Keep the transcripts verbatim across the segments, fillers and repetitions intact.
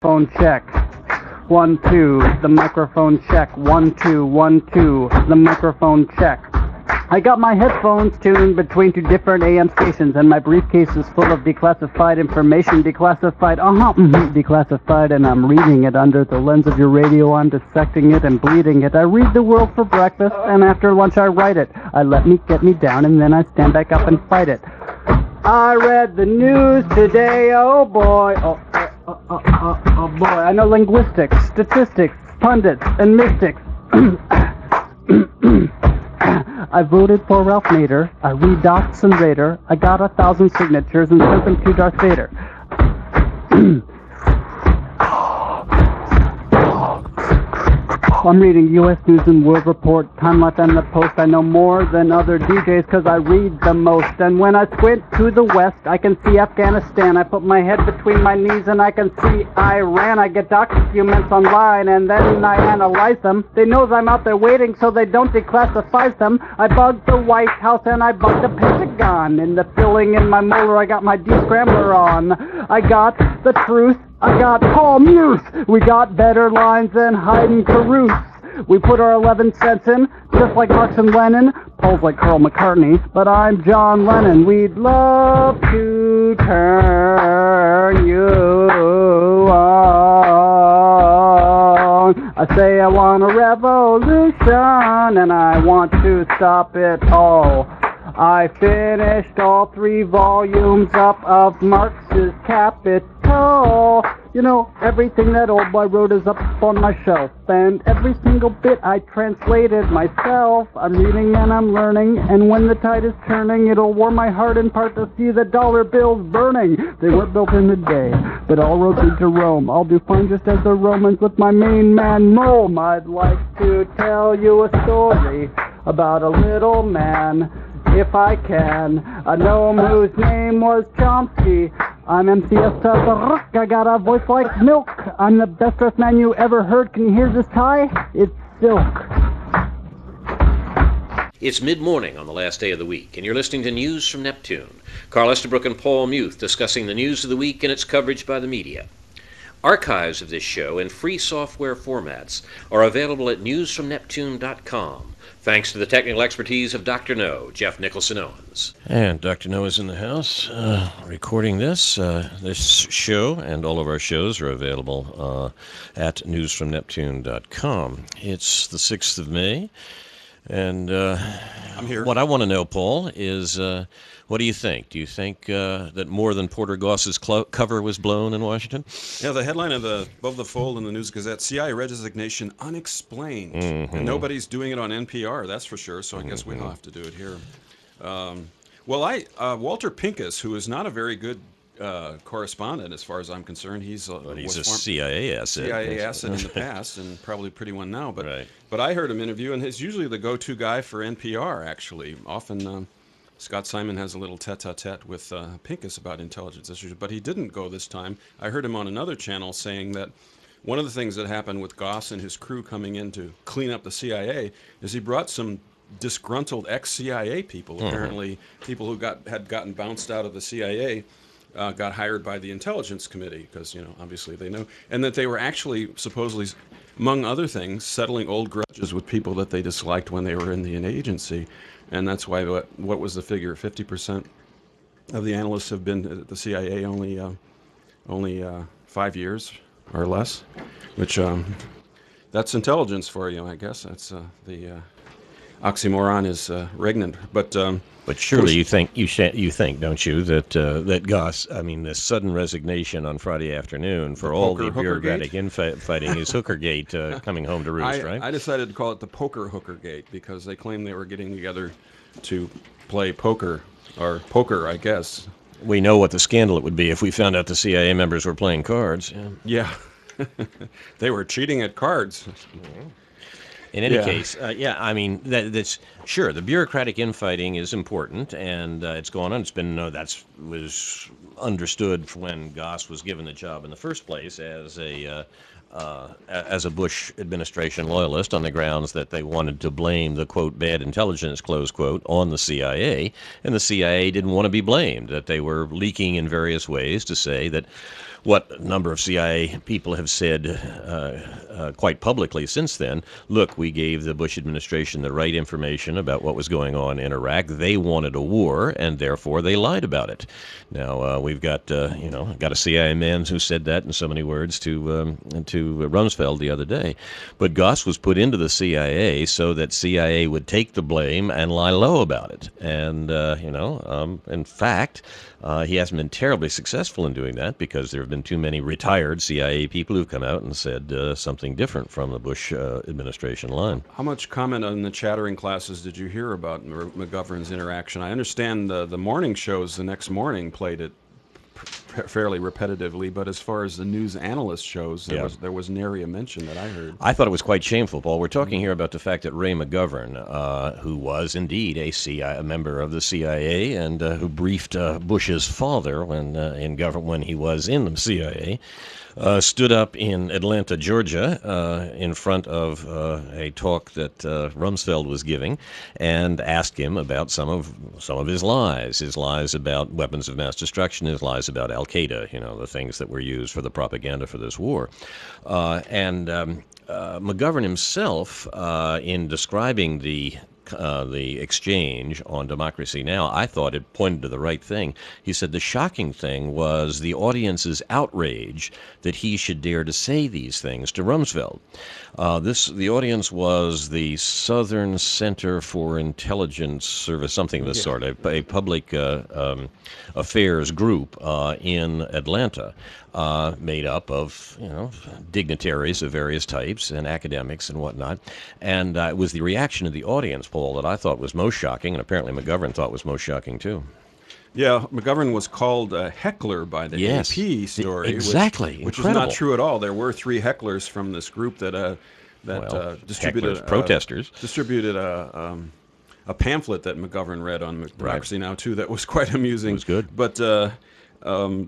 Phone check. One, two. The microphone check. One, two, one, two. The microphone check. I got my headphones tuned between two different A M stations, and my briefcase is full of declassified information. Declassified, uh-huh, mm-hmm, declassified, and I'm reading it under the lens of your radio. I'm dissecting it and bleeding it. I read the world for breakfast, and after lunch I write it. I let me get me down, and then I stand back up and fight it. I read the news today, oh boy, oh, oh, oh, oh, oh, oh boy. I know linguistics, statistics, pundits, and mystics. I voted for Ralph Nader. I read Docs and Raider. I got a thousand signatures and sent them to Darth Vader. I'm reading U S News and World Report, Time Life and the Post. I know more than other D Js because I read the most. And when I squint to the west, I can see Afghanistan. I put my head between my knees and I can see Iran. I get documents online and then I analyze them. They knows I'm out there waiting so they don't declassify them. I bugged the White House and I bugged the Pentagon. In the filling in my molar, I got my de-scrambler on. I got the truth. I got Paul Muth. We got better lines than Haydn Caruth. We put our eleven cents in, just like Marx and Lenin. Paul's like Carl McCartney, but I'm John Lennon. We'd love to turn you on. I say I want a revolution, and I want to stop it all. I finished all three volumes up of Marx's Capital. You know, everything that old boy wrote is up on my shelf, and every single bit I translated myself. I'm reading and I'm learning, and when the tide is turning, it'll warm my heart in part to see the dollar bills burning. They weren't built in a day, but all roads lead to Rome. I'll do fine just as the Romans with my main man Rome. I'd like to tell you a story about a little man, if I can, a gnome whose name was Chomsky. I'm M C S Baruch. I got a voice like milk. I'm the best dressed man you ever heard. Can you hear this tie? It's silk. It's mid-morning on the last day of the week, and you're listening to News from Neptune. Carl Estabrook and Paul Muth discussing the news of the week and its coverage by the media. Archives of this show in free software formats are available at news from neptune dot com. Thanks to the technical expertise of Doctor No, Jeff Nicholson Owens. And Doctor No is in the house uh, recording this. Uh, this show and all of our shows are available uh, at news from neptune dot com. It's the sixth of May, and uh, I'm here. What I want to know, Paul, is uh, what do you think? Do you think uh, that more than Porter Goss's clo- cover was blown in Washington? Yeah, the headline of the above the fold in the News Gazette: C I A resignation unexplained, mm-hmm. and nobody's doing it on N P R. That's for sure. So I guess mm-hmm. we'll have to do it here. Um, well, I uh, Walter Pincus, who is not a very good uh, correspondent as far as I'm concerned, he's uh, but he's a form- C I A asset. C I A asset in the past, and probably a pretty one now. But right. but I heard him interview, and he's usually the go-to guy for N P R. Actually, often. Um, Scott Simon has a little tete-a-tete with uh, Pincus about intelligence issues, but he didn't go this time. I heard him on another channel saying that one of the things that happened with Goss and his crew coming in to clean up the C I A is he brought some disgruntled ex-C I A people, mm-hmm. apparently people who got had gotten bounced out of the C I A, uh, got hired by the Intelligence Committee, because, you know, obviously they know, and that they were actually supposedly, among other things, settling old grudges with people that they disliked when they were in the agency. And that's why, what, what was the figure? fifty percent of the analysts have been at the C I A only uh, only uh, five years or less, which um, that's intelligence for you, I guess. That's uh, the uh, oxymoron is uh, regnant. But um, but surely you think you sh- you think, don't you, that uh, that Goss, I mean, this sudden resignation on Friday afternoon for the all poker, the bureaucratic Hookergate? infighting is Hookergate uh, coming home to roost, I, right? I decided to call it the Poker Hookergate because they claimed they were getting together to play poker, or poker, I guess. We know what the scandal it would be if we found out the C I A members were playing cards. Yeah, yeah. They were cheating at cards. In any yeah. case, uh, yeah, I mean, that, that's sure. The bureaucratic infighting is important, and uh, it's going on. It's been uh, that's was understood when Goss was given the job in the first place as a uh, uh, a- as a Bush administration loyalist on the grounds that they wanted to blame the, quote, bad intelligence, close quote, on the C I A. And the C I A didn't want to be blamed, that they were leaking in various ways to say that what a number of C I A people have said uh, uh, quite publicly since then. Look, we gave the Bush administration the right information about what was going on in Iraq. They wanted a war, and therefore they lied about it. Now uh, we've got uh, you know got a C I A man who said that in so many words to um, to Rumsfeld the other day. But Goss was put into the C I A so that C I A would take the blame and lie low about it. And uh, you know, um, in fact, uh, he hasn't been terribly successful in doing that because there have been too many retired C I A people who've come out and said uh, something different from the Bush uh, administration line. How much comment on the chattering classes did you hear about M- McGovern's interaction? I understand the, the morning shows the next morning played it p- fairly repetitively, but as far as the news analyst shows, there Yeah. was there was nary a mention that I heard. I thought it was quite shameful, Paul. We're talking here about the fact that Ray McGovern, uh, who was indeed a, C I A, a member of the C I A and uh, who briefed uh, Bush's father when uh, in government when he was in the C I A, uh, stood up in Atlanta, Georgia, uh, in front of uh, a talk that uh, Rumsfeld was giving, and asked him about some of some of his lies, his lies about weapons of mass destruction, his lies about Al Qaeda, you know, the things that were used for the propaganda for this war, uh, and. Um, Uh, McGovern himself, uh, in describing the uh, the exchange on Democracy Now!, I thought it pointed to the right thing. He said the shocking thing was the audience's outrage that he should dare to say these things to Rumsfeld. Uh, this the audience was the Southern Center for Intelligence Service, something of the sort, a, a public uh, um, affairs group uh, in Atlanta, uh, made up of you know dignitaries of various types and academics and whatnot. And uh, it was the reaction of the audience, Paul, that I thought was most shocking, and apparently McGovern thought was most shocking too. Yeah, McGovern was called a heckler by the Yes, A P story, exactly. which, which is Incredible. not true at all. There were three hecklers from this group that uh, that Well, uh, distributed hecklers, uh, protesters. distributed a um, a pamphlet that McGovern read on Democracy Now! Too that was quite amusing. It was good. But uh, um,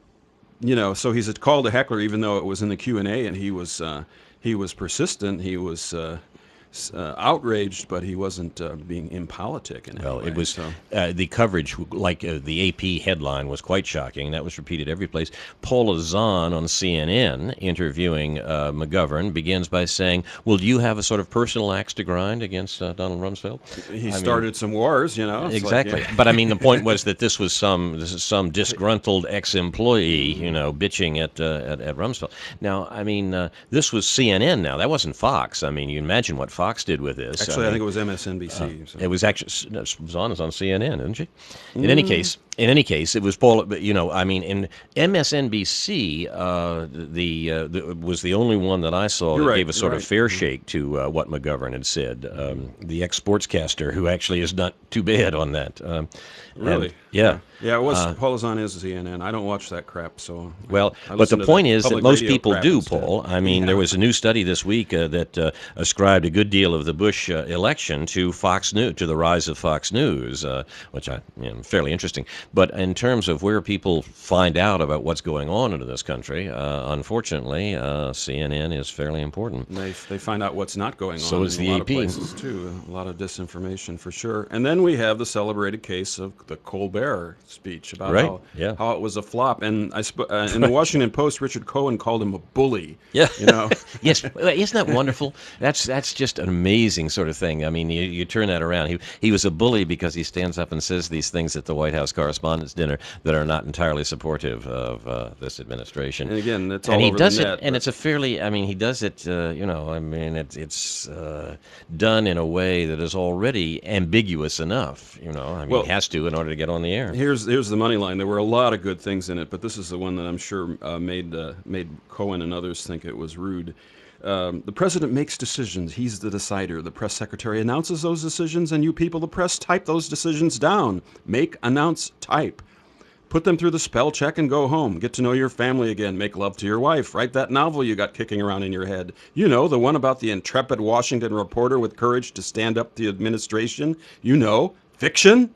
you know, so he's called a heckler, even though it was in the Q and A, and he was uh, he was persistent. He was. Uh, Uh, outraged, but he wasn't uh, being impolitic in any Well, way. it was so. uh, the coverage, like uh, the A P headline, was quite shocking. That was repeated every place. Paula Zahn on C N N interviewing uh, McGovern begins by saying, "Well, do you have a sort of personal axe to grind against uh, Donald Rumsfeld?" He I started mean, some wars, you know. It's exactly. Like, yeah. But I mean, the point was that this was some this is some disgruntled ex-employee, you know, bitching at uh, at, at Rumsfeld. Now, I mean, uh, this was C N N. Now, that wasn't Fox. I mean, you imagine what Fox did with this. Actually, I, mean, think it was M S N B C. uh, so. It was actually no, Zahn is on C N N, isn't she? In any case, in any case, it was Paul. But you know, I mean, in M S N B C, uh, the, uh, the was the only one that I saw You're that right, gave a sort you're of right. fair shake to uh, what McGovern had said. Um, the ex-sportscaster, who actually is not too bad on that. Um, and- Really? yeah. Yeah, it was. Uh, Paula Zahn is C N N. I don't watch that crap, so. Well, I but listen the to point is that public most radio people crap do, instead. Paul. I mean, Yeah. there was a new study this week uh, that uh, ascribed a good deal of the Bush uh, election to Fox News, to the rise of Fox News, uh, which I you know, fairly interesting. But in terms of where people find out about what's going on in this country, uh, unfortunately, uh, C N N is fairly important. They, they find out what's not going on So is in the a lot A P. of places, too. A lot of disinformation, for sure. And then we have the celebrated case of the Colbert speech about Right, how, yeah. how it was a flop. And I sp- uh, in the Washington Post, Richard Cohen called him a bully. Yeah. You know? Yes, well, isn't that wonderful? That's that's just an amazing sort of thing. I mean, you, you turn that around. He he was a bully because he stands up and says these things at the White House Correspondents' Dinner that are not entirely supportive of uh, this administration. And again, it's all and he over does the it, net, and but- it's a fairly. I mean, he does it. Uh, you know, I mean, it's it's uh, done in a way that is already ambiguous enough. You know, I mean, Well- he has to in order to get on the air. Here's here's the money line. There were a lot of good things in it, but this is the one that I'm sure uh, made uh, made Cohen and others think it was rude. Um, the president makes decisions. He's the decider. The press secretary announces those decisions, and you people, the press, type those decisions down. Make, announce, type. Put them through the spell check and go home. Get to know your family again. Make love to your wife. Write that novel you got kicking around in your head. You know, the one about the intrepid Washington reporter with courage to stand up to the administration. You know, fiction.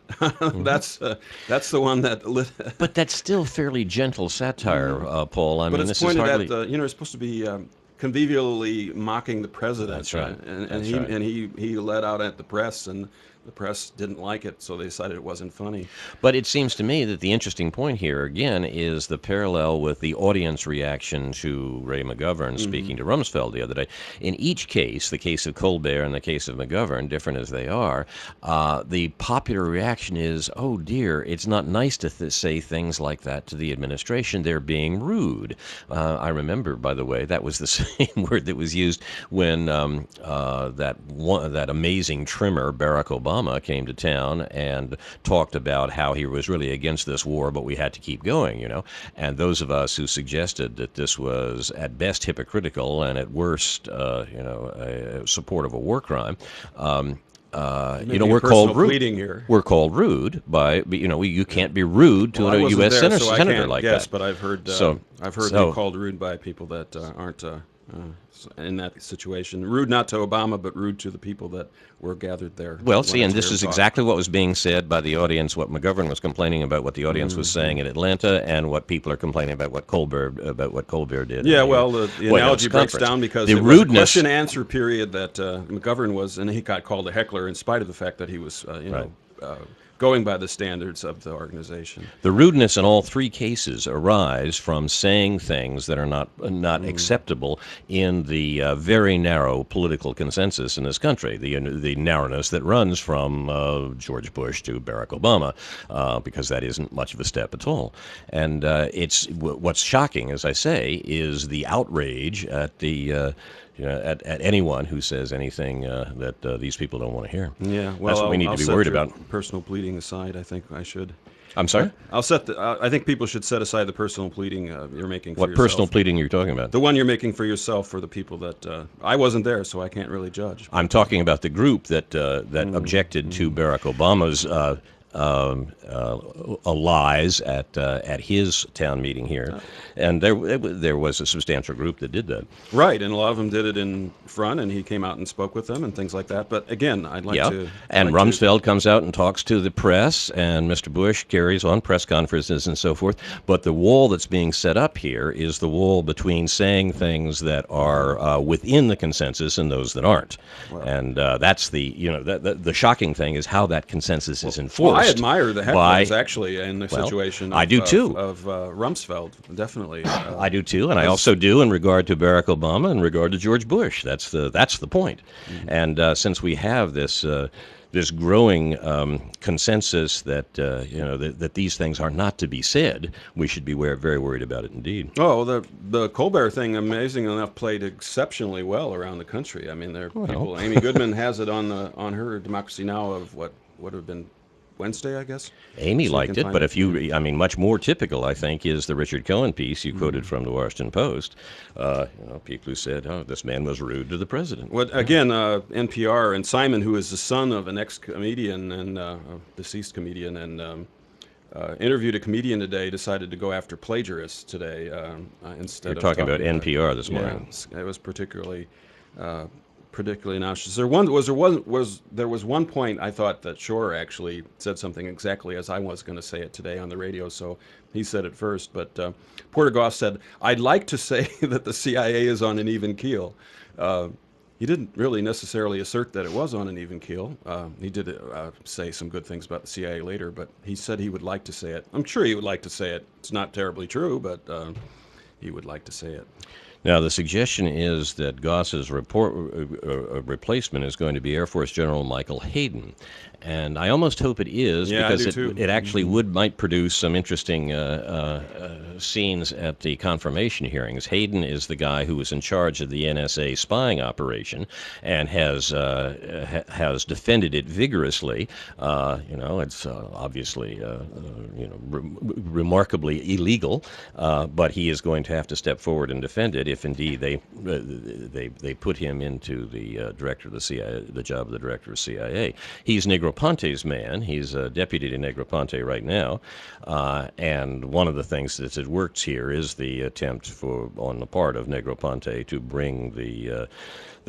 that's uh, that's the one that. Lit But that's still fairly gentle satire, uh, Paul. I but mean, it's this is pointed hardly. at, uh, you know, it's supposed to be um, convivially mocking the president. That's right. uh, and, and That's he right. and he he let out at the press, and the press didn't like it, so they decided it wasn't funny. But it seems to me that the interesting point here, again, is the parallel with the audience reaction to Ray McGovern speaking to Rumsfeld the other day. In each case, the case of Colbert and the case of McGovern, different as they are, uh, the popular reaction is, oh dear, it's not nice to th- say things like that to the administration. They're being rude. Uh, I remember, by the way, that was the same word that was used when um, uh, that one, that amazing trimmer, Barack Obama, came to town and talked about how he was really against this war, but we had to keep going, you know. And those of us who suggested that this was at best hypocritical and at worst, uh, you know, a support of a war crime, um, uh, you know, Maybe we're personal called rude. pleading here. We're called rude by, you know, we, you can't be rude to Well, I a wasn't U S there, senator, so I senator can't like guess, that. but I've heard uh, So- I've heard so- them called rude by people that uh, aren't uh, uh, in that situation. Rude not to Obama, but rude to the people that were gathered there. Well, when see, and it's this their is talk. exactly what was being said by the audience, what McGovern was complaining about, what the audience was saying in Atlanta, and what people are complaining about what Colbert about what Colbert did. Yeah, in the, well, the, the White House analogy breaks conference. down because the it was a rudeness. question answer period that uh, McGovern was, and he got called a heckler in spite of the fact that he was, uh, you know, uh, going by the standards of the organization. The rudeness in all three cases arise from saying things that are not not acceptable in the uh, very narrow political consensus in this country. The the narrowness that runs from uh, George Bush to Barack Obama, uh, because that isn't much of a step at all. And uh, it's w- what's shocking, as I say, is the outrage at the. Uh, You know, at, at anyone who says anything uh, that uh, these people don't want to hear. Yeah, well, That's what I'll, we need I'll to be set worried your about. Personal pleading aside, I think I should. I'm sorry? I'll set the. Uh, I think people should set aside the personal pleading uh, you're making for What yourself. personal pleading are you talking about? The one you're making for yourself for the people that uh, I wasn't there, so I can't really judge. I'm talking about the group that uh, that Mm-hmm. objected to Barack Obama's uh, um, uh, uh, lies at uh, at his town meeting here, and there it wa- there was a substantial group that did that. Right, and a lot of them did it in front, and he came out and spoke with them and things like that. But again, I'd like yeah, to. and like to- Rumsfeld comes out and talks to the press, and Mister Bush carries on press conferences and so forth. But the wall that's being set up here is the wall between saying things that are uh, within the consensus and those that aren't, and uh, that's the you know the, the, the shocking thing is how that consensus is enforced. Well, I admire the by- hecklers actually in the Well, situation. Of, I do uh, too. Of uh, Rumsfeld, definitely. Uh, I do too, and I also do in regard to Barack Obama, in regard to George Bush. That's the that's the point. Mm-hmm. And uh, since we have this uh, this growing um, consensus that uh, you know that, that these things are not to be said, we should be wor- very worried about it indeed. Oh, the the Colbert thing, amazing enough, played exceptionally well around the country. I mean, there are people. Amy Goodman has it on the on her Democracy Now! Of what would have been Wednesday, I guess. Amy So you liked can it, find but if you, re- I mean, much more typical, I think, is the Richard Cohen piece you Mm-hmm. quoted from the Washington Post. Uh, you know, people who said, "Oh, this man was rude to the president." What again? Uh, N P R and Simon, who is the son of an ex-comedian and uh, a deceased comedian, and um, uh, interviewed a comedian today, decided to go after plagiarists today um, uh, instead You're of talking about N P R this morning. Yeah, it was particularly. Uh, particularly nauseous. There one was there was was there was one point I thought that Shore actually said something exactly as I was going to say it today on the radio, so he said it first. But uh, Porter Goff said, "I'd like to say that the C I A is on an even keel." Uh, he didn't really necessarily assert that it was on an even keel. Uh, he did uh, say some good things about the C I A later, but he said he would like to say it. I'm sure he would like to say it. It's not terribly true, but uh, he would like to say it. Now, the suggestion is that Goss's report, uh, uh, replacement is going to be Air Force General Michael Hayden. And I almost hope it is, Yeah, I because do it, too. it actually would might produce some interesting uh, uh, uh, scenes at the confirmation hearings. Hayden is the guy who was in charge of the N S A spying operation and has uh, ha- has defended it vigorously. Uh, you know, it's uh, obviously uh, uh, you know re- remarkably illegal, uh, but he is going to have to step forward and defend it if indeed they uh, they they put him into the uh, director of the C I A, the job of the director of C I A. He's Negroponte's man. He's a deputy to Negroponte right now, uh, and one of the things that's at works here is the attempt for on the part of Negroponte to bring the uh,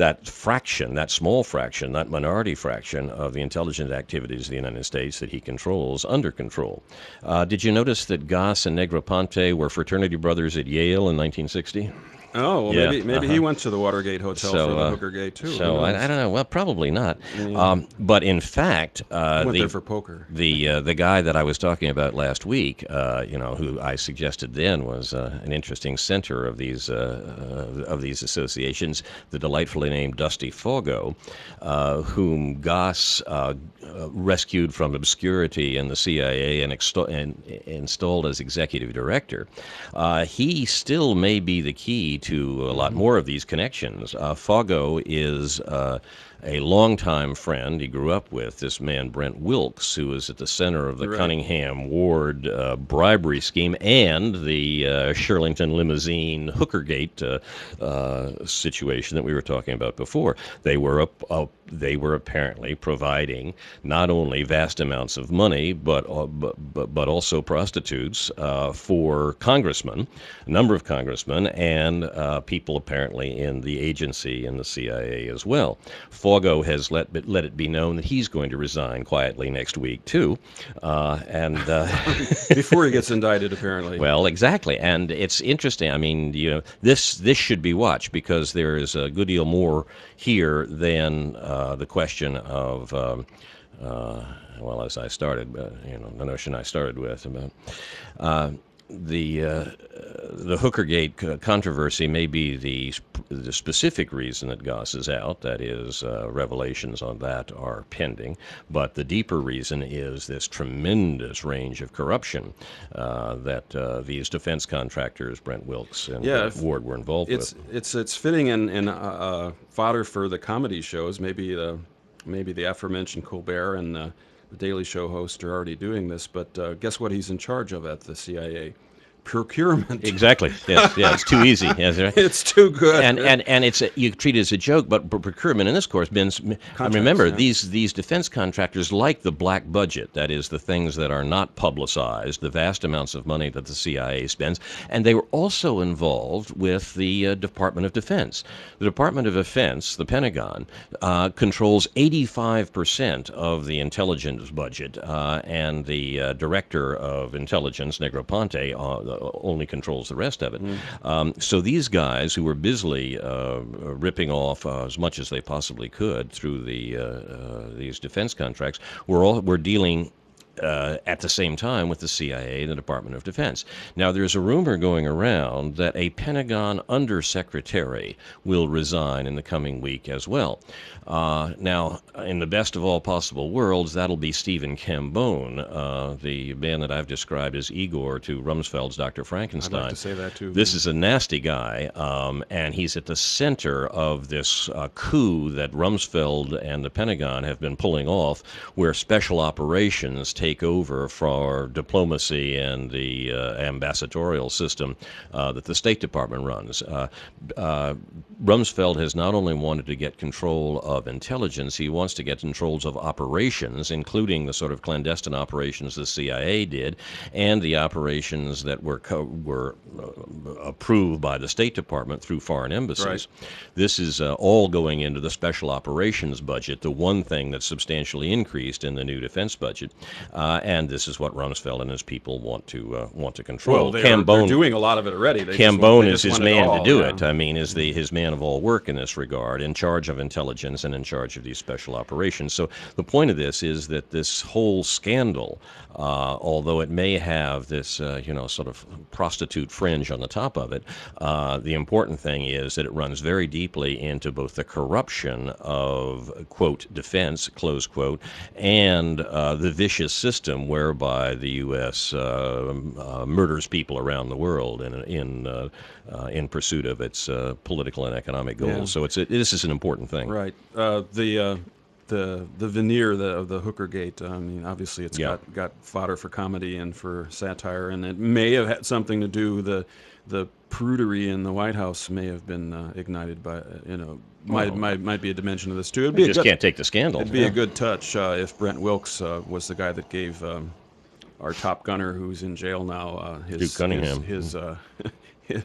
that fraction, that small fraction, that minority fraction of the intelligence activities of the United States that he controls under control. Uh, did you notice that Goss and Negroponte were fraternity brothers at Yale in nineteen sixty? Oh, well, Yeah, maybe maybe uh-huh. he went to the Watergate Hotel So, for the uh, Hookergate too. So Who I, knows? I don't know. Well, probably not. Yeah. Um, but in fact, uh, Went the there for poker. the uh, the guy that I was talking about last week, uh, you know, who I suggested then was uh, an interesting center of these uh, uh, of these associations, the delightfully named Dusty Fogo, uh, whom Goss uh, uh, rescued from obscurity in the C I A and, exto- and installed as executive director. Uh, he still may be the key to a lot more of these connections. Uh, Fogo is uh, a longtime friend he grew up with, this man Brent Wilkes, who was at the center of the Right. Cunningham Ward uh, bribery scheme and the uh, Shirlington limousine Hookergate uh, uh, situation that we were talking about before. They were up, up, they were apparently providing not only vast amounts of money, but uh, but, but but also prostitutes uh, for congressmen, a number of congressmen, and uh, people apparently in the agency and the C I A as well. Fogo has let let it be known that he's going to resign quietly next week too, uh, and uh, Before he gets indicted, apparently. well, exactly, and it's interesting. I mean, you know, this this should be watched because there is a good deal more here than uh, the question of. Um, uh, well, as I started, uh, you know, the notion I started with about. Uh, The uh, the Hookergate c- controversy may be the sp- the specific reason that Goss is out. That is, uh, revelations on that are pending. But the deeper reason is this tremendous range of corruption uh, that uh, these defense contractors, Brent Wilkes and Yeah, uh, if- Ward, were involved It's with. it's it's fitting and and uh, uh, fodder for the comedy shows. Maybe the maybe the aforementioned Colbert and uh, the Daily Show host are already doing this. But uh, guess what? He's in charge of at the C I A. Procurement. Exactly. Yes. Yeah. It's too easy. Yes, right. It's too good. and and and it's a, you treat it as a joke, but p- procurement in this course been. And remember, yeah. these these defense contractors like the black budget. That is, the things that are not publicized, the vast amounts of money that the C I A spends, and they were also involved with the uh, Department of Defense. The Department of Defense, the Pentagon, uh, controls eighty-five percent of the intelligence budget, uh, and the uh, director of intelligence, Negroponte, uh, only controls the rest of it. Mm. Um, so these guys who were busily uh, ripping off uh, as much as they possibly could through the uh, uh, these defense contracts were all were dealing. Uh, at the same time with the C I A and the Department of Defense. Now, there's a rumor going around that a Pentagon undersecretary will resign in the coming week as well. Uh, now, in the best of all possible worlds, that'll be Stephen Cambone, uh, the man that I've described as Igor to Rumsfeld's Doctor Frankenstein. I'd like to say that too. This is a nasty guy, um, and he's at the center of this uh, coup that Rumsfeld and the Pentagon have been pulling off, where special operations take over for diplomacy and the uh, ambassadorial system uh, that the State Department runs. Uh, uh, Rumsfeld has not only wanted to get control of intelligence, he wants to get controls of operations, including the sort of clandestine operations the C I A did, and the operations that were co- were uh, approved by the State Department through foreign embassies. Right. This is uh, all going into the special operations budget, the one thing that's substantially increased in the new defense budget, uh, and this is what Rumsfeld and his people want to uh, want to control. Well, they're, they're Cambone, doing a lot of it already. They just want- Cambone they is just his want it man all, to do yeah. it. I mean, is the his man of all work in this regard, in charge of intelligence and in charge of these special operations. So the point of this is that this whole scandal, uh, although it may have this, uh, you know, sort of prostitute fringe on the top of it, uh, the important thing is that it runs very deeply into both the corruption of, quote, defense, close quote, and uh, the vicious system whereby the U S uh, uh, murders people around the world in in uh, uh, in pursuit of its uh, political and economic goals. Yeah. So it's a, this is an important thing. Right. Uh, the uh, the the veneer the, of the Hookergate. I mean, obviously, it's Yeah. got got fodder for comedy and for satire, and it may have had something to do the the prudery in the White House may have been uh, ignited by uh, you know might, Oh. might might be a dimension of this too. It'd You be a just good, can't take the scandal. It'd be a good touch uh, if Brent Wilkes uh, was the guy that gave um, our top gunner, who's in jail now, uh, his Duke Cunningham. his his, uh, his,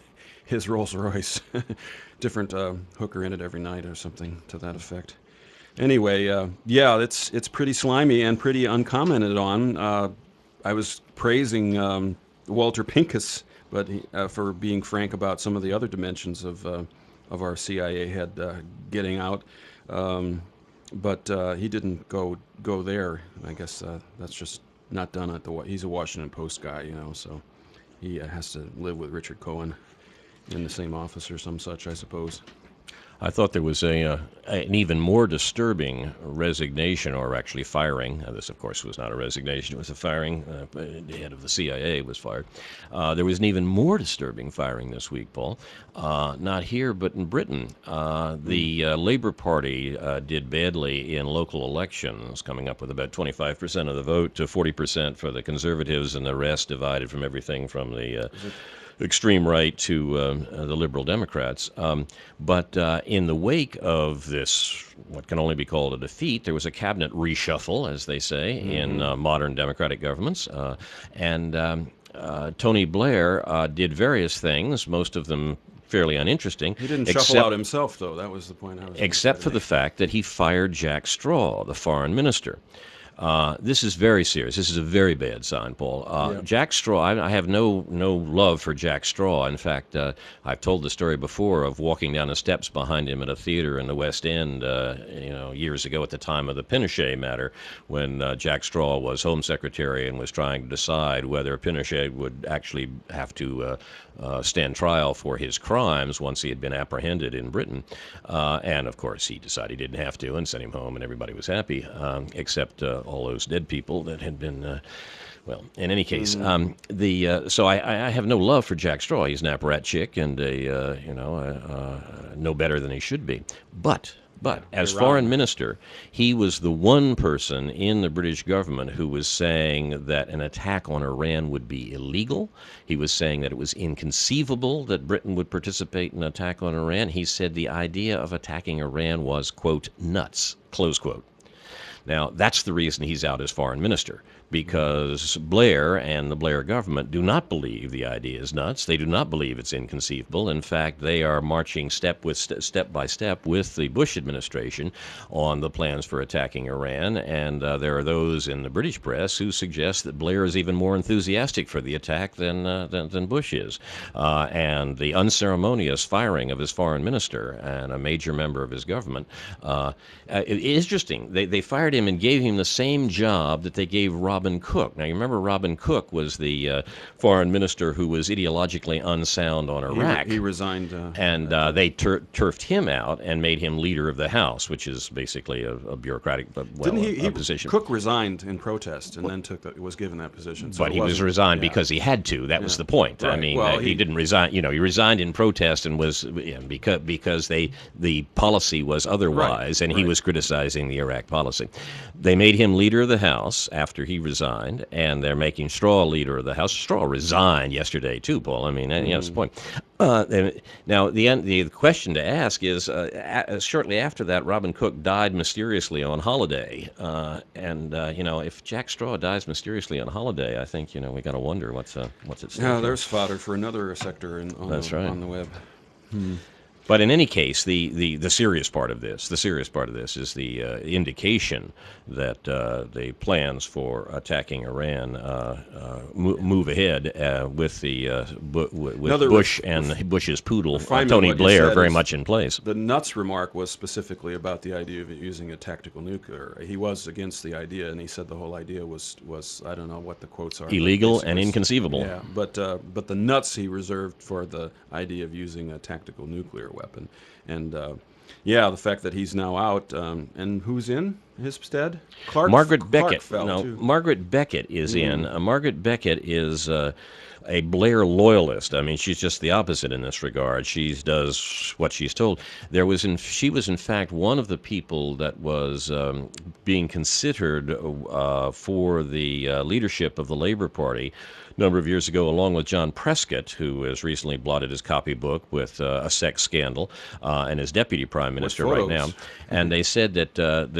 his Rolls Royce, different uh, hooker in it every night or something to that effect. Anyway, uh, yeah, it's it's pretty slimy and pretty uncommented on. Uh, I was praising um, Walter Pincus, but he, uh, for being frank about some of the other dimensions of uh, of our C I A head uh, getting out, um, but uh, he didn't go go there. I guess uh, that's just not done at the. He's a Washington Post guy, you know, so he uh, has to live with Richard Cohen in the same office or some such, I suppose. I thought there was a, uh, an even more disturbing resignation, or actually firing. Uh, this, of course, was not a resignation; it was a firing. Uh, the head of the C I A was fired. Uh, there was an even more disturbing firing this week, Paul. Uh, not here, but in Britain. Uh, the uh, Labour Party uh, did badly in local elections, coming up with about twenty-five percent of the vote to forty percent for the Conservatives, and the rest divided from everything from the Uh, extreme right to uh, the Liberal Democrats. Um, but uh, in the wake of this, what can only be called a defeat, there was a cabinet reshuffle, as they say, mm-hmm. in uh, modern democratic governments. Uh, and um, uh, Tony Blair uh, did various things, most of them fairly uninteresting. He didn't except, shuffle out himself, though. That was the point I was Except for the fact that he fired Jack Straw, the foreign minister. Uh, this is very serious. This is a very bad sign, Paul. Uh, yeah. Jack Straw, I, I have no no love for Jack Straw. In fact, uh, I've told the story before of walking down the steps behind him at a theater in the West End, uh, you know, years ago at the time of the Pinochet matter, when uh, Jack Straw was Home Secretary and was trying to decide whether Pinochet would actually have to uh, uh, stand trial for his crimes once he had been apprehended in Britain. Uh, and, of course, he decided he didn't have to and sent him home, and everybody was happy, um, except uh, all those dead people that had been, uh, well, in any case, mm. um, the uh, so I, I have no love for Jack Straw. He's an apparatchik and a uh, you know uh, uh, no better than he should be. But but yeah, as foreign minister, he was the one person in the British government who was saying that an attack on Iran would be illegal. He was saying that it was inconceivable that Britain would participate in an attack on Iran. He said the idea of attacking Iran was, quote, nuts, close quote. Now, that's the reason he's out as foreign minister, because Blair and the Blair government do not believe the idea is nuts. They do not believe it's inconceivable. In fact, they are marching step with st- step by step with the Bush administration on the plans for attacking Iran. And uh, there are those in the British press who suggest that Blair is even more enthusiastic for the attack than uh, than, than Bush is. Uh, and the unceremonious firing of his foreign minister and a major member of his government uh, uh, it is interesting. They they fired him and gave him the same job that they gave Robin Cook. Now, you remember Robin Cook was the uh, foreign minister who was ideologically unsound on Iraq. He, he resigned. Uh, and uh, they tur- turfed him out and made him leader of the House, which is basically a, a bureaucratic well, Didn't he, a, a he, position. Cook resigned in protest and well, then took the, was given that position. So but he was resigned yeah. because he had to. That yeah. was the point. Right. I mean, well, uh, he, he, he didn't resign. You know, he resigned in protest and was yeah, because because they the policy was otherwise, right. and right. he was criticizing the Iraq policy. They made him leader of the House after he resigned, and they're making Straw leader of the House. Straw resigned yesterday too, Paul. I mean, mm. you know, that's the point. Uh, now, the, the question to ask is, uh, a, shortly after that, Robin Cook died mysteriously on holiday. Uh, and, uh, you know, if Jack Straw dies mysteriously on holiday, I think, you know, we got to wonder what's uh, what's at stake. Yeah, there's fodder for another sector in, on, that's the, right. on the web. Hmm. But in any case, the, the, the serious part of this, the serious part of this is the uh, indication that uh, the plans for attacking Iran uh, uh, mo- move ahead uh, with the uh, bu- with Another Bush ref- and Bush's poodle uh, Tony Tony Blair very is, much in place. The nuts remark was specifically about the idea of using a tactical nuclear. He was against the idea, and he said the whole idea was was I don't know what the quotes are. Illegal and inconceivable. Yeah, but uh, but the nuts he reserved for the idea of using a tactical nuclear weapon. And, uh, yeah, the fact that he's now out, um, and who's in his stead? Clark, Margaret Clark Beckett. fell No, too. Margaret Beckett is Mm. in. Uh, Margaret Beckett is uh, a Blair loyalist. I mean, she's just the opposite in this regard. She does what she's told. There was, in, she was in fact one of the people that was um, being considered uh, for the uh, leadership of the Labor Party a number of years ago, along with John Prescott, who has recently blotted his copybook with uh, a sex scandal, uh, and is deputy prime minister right now. And they said that uh, the three of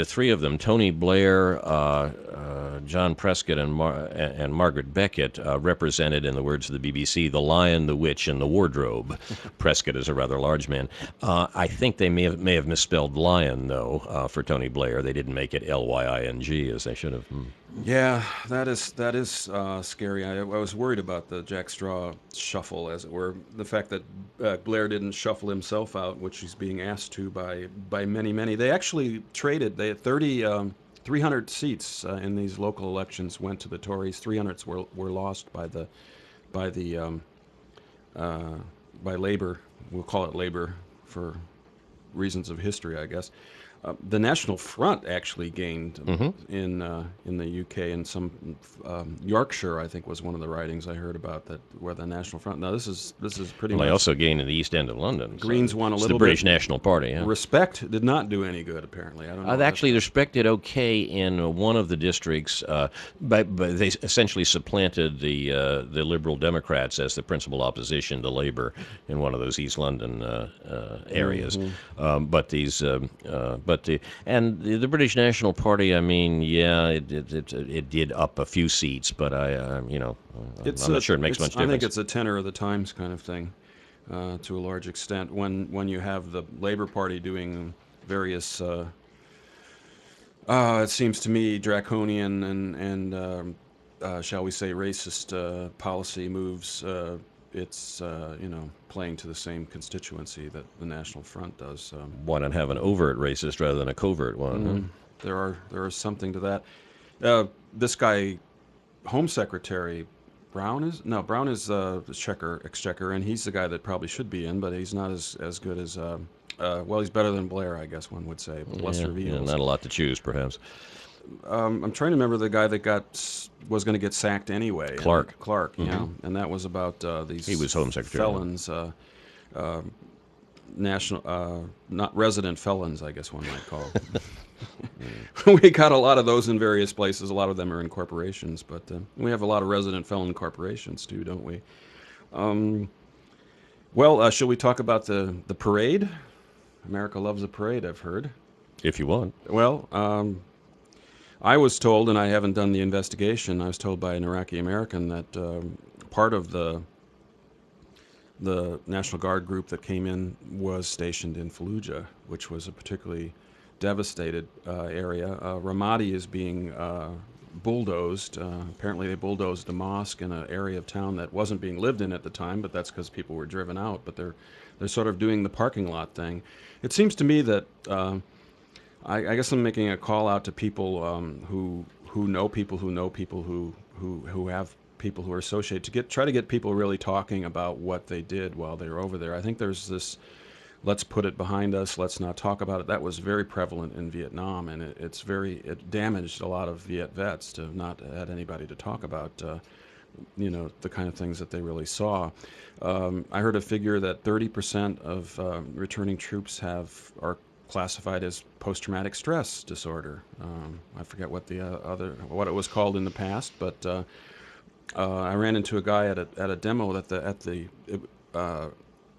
them, Tony Blair, uh, uh, John Prescott, and, Mar- and Margaret Beckett, uh, represented, in the words of the B B C, the lion, the witch, and the wardrobe. Prescott is a rather large man. Uh, I think they may have, may have misspelled lion, though, uh, for Tony Blair. They didn't make it L Y I N G, as they should have. Hmm. Yeah, that is that is uh, scary. I, I was worried about the Jack Straw shuffle, as it were. The fact that uh, Blair didn't shuffle himself out, which he's being asked to by by many, many. They actually traded. They had thirty, um, three hundred seats uh, in these local elections went to the Tories. three hundred were were lost by the by the um, uh, by Labour. We'll call it Labour for reasons of history, I guess. Uh, the National Front actually gained Mm-hmm. in uh, in the U K, and some um, Yorkshire, I think, was one of the writings I heard about that where the National Front. Now this is this is pretty Well, much they also gained in the East End of London. so Greens won a it's little the British bit. National Party, yeah. Respect did not do any good, apparently. I don't know. Uh, That's- actually, the Respect did okay in one of the districts, uh, but, but they essentially supplanted the uh, the Liberal Democrats as the principal opposition to Labour in one of those East London uh, uh, areas. Mm-hmm. Um, but these, um, uh, but the and the, the British National Party, I mean, yeah, it it, it, it did up a few seats, but I, uh, you know, I'm It's not a- sure it makes it's- much difference. I think it's a tenor of the times kind of thing, uh, to a large extent. When when you have the Labour Party doing various, uh, uh, it seems to me, draconian and and um, uh, shall we say racist uh, policy moves, uh, it's uh, you know playing to the same constituency that the National Front does. Um, Why not have an overt racist rather than a covert one? huh? Mm, there are there is something to that. Uh, this guy, Home Secretary Brown is no Brown is uh, the checker exchequer, and he's the guy that probably should be in, but he's not as as good as. Uh, uh, well, he's better than Blair, I guess one would say. Less Yeah, reveals. yeah, not a lot to choose, perhaps. um, I'm trying to remember the guy that got s- was going to get sacked anyway. and- Clark. Clark, yeah, and that was about uh, these. He was Home Secretary. Felons, uh, uh, national, uh, not resident felons, I guess one might call them. We got a lot of those in various places. A lot of them are in corporations, but uh, we have a lot of resident felon corporations too, don't we? Um, well, uh, shall we talk about the the parade? America loves a parade, I've heard. If you want. Well, um, I was told, and I haven't done the investigation, I was told by an Iraqi American that um, part of the the National Guard group that came in was stationed in Fallujah, which was a particularly devastated uh, area. Uh, Ramadi is being uh, bulldozed. Uh, apparently, they bulldozed a mosque in an area of town that wasn't being lived in at the time, but that's because people were driven out. But they're they're sort of doing the parking lot thing. It seems to me that uh, I, I guess I'm making a call out to people um, who who know people who know people who who who have people who are associated to get try to get people really talking about what they did while they were over there. I think there's this let's put it behind us, let's not talk about it. That was very prevalent in Vietnam, and it, it's very it damaged a lot of Viet vets to have not had anybody to talk about uh, you know the kind of things that they really saw. Um, I heard a figure that thirty percent of um, returning troops have are classified as post-traumatic stress disorder. Um, I forget what the uh, other what it was called in the past, but uh, uh, I ran into a guy at a at a demo at the at the uh,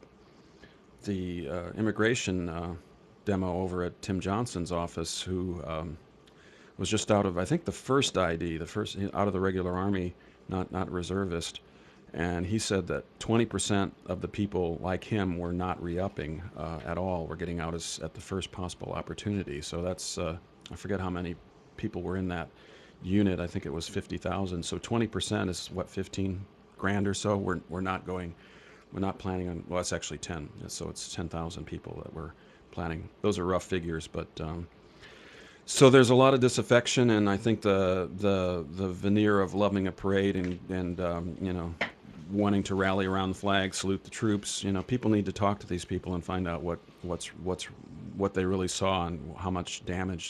the uh, immigration uh, demo over at Tim Johnson's office, who um, was just out of I think the first I D, the first out of the regular army, not not reservist. And he said that twenty percent of the people like him were not re-upping uh, at all. Were getting out as, at the first possible opportunity. So that's, uh, I forget how many people were in that unit. I think it was fifty thousand. So twenty percent is, what, fifteen grand or so? We're, we're not going, we're not planning on, well, it's actually ten. So it's ten thousand people that we're planning. Those are rough figures, but... Um, So there's a lot of disaffection, and I think the the the veneer of loving a parade and and um, you know wanting to rally around the flag, salute the troops. You know, people need to talk to these people and find out what what's what's what they really saw and how much damage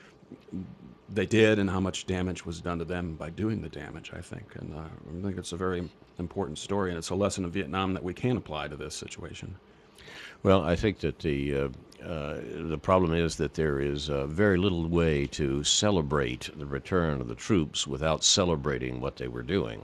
they did and how much damage was done to them by doing the damage. I think, and uh, I think it's a very important story, and it's a lesson of Vietnam that we can apply to this situation. Well, I think that the uh, uh, the problem is that there is uh, very little way to celebrate the return of the troops without celebrating what they were doing.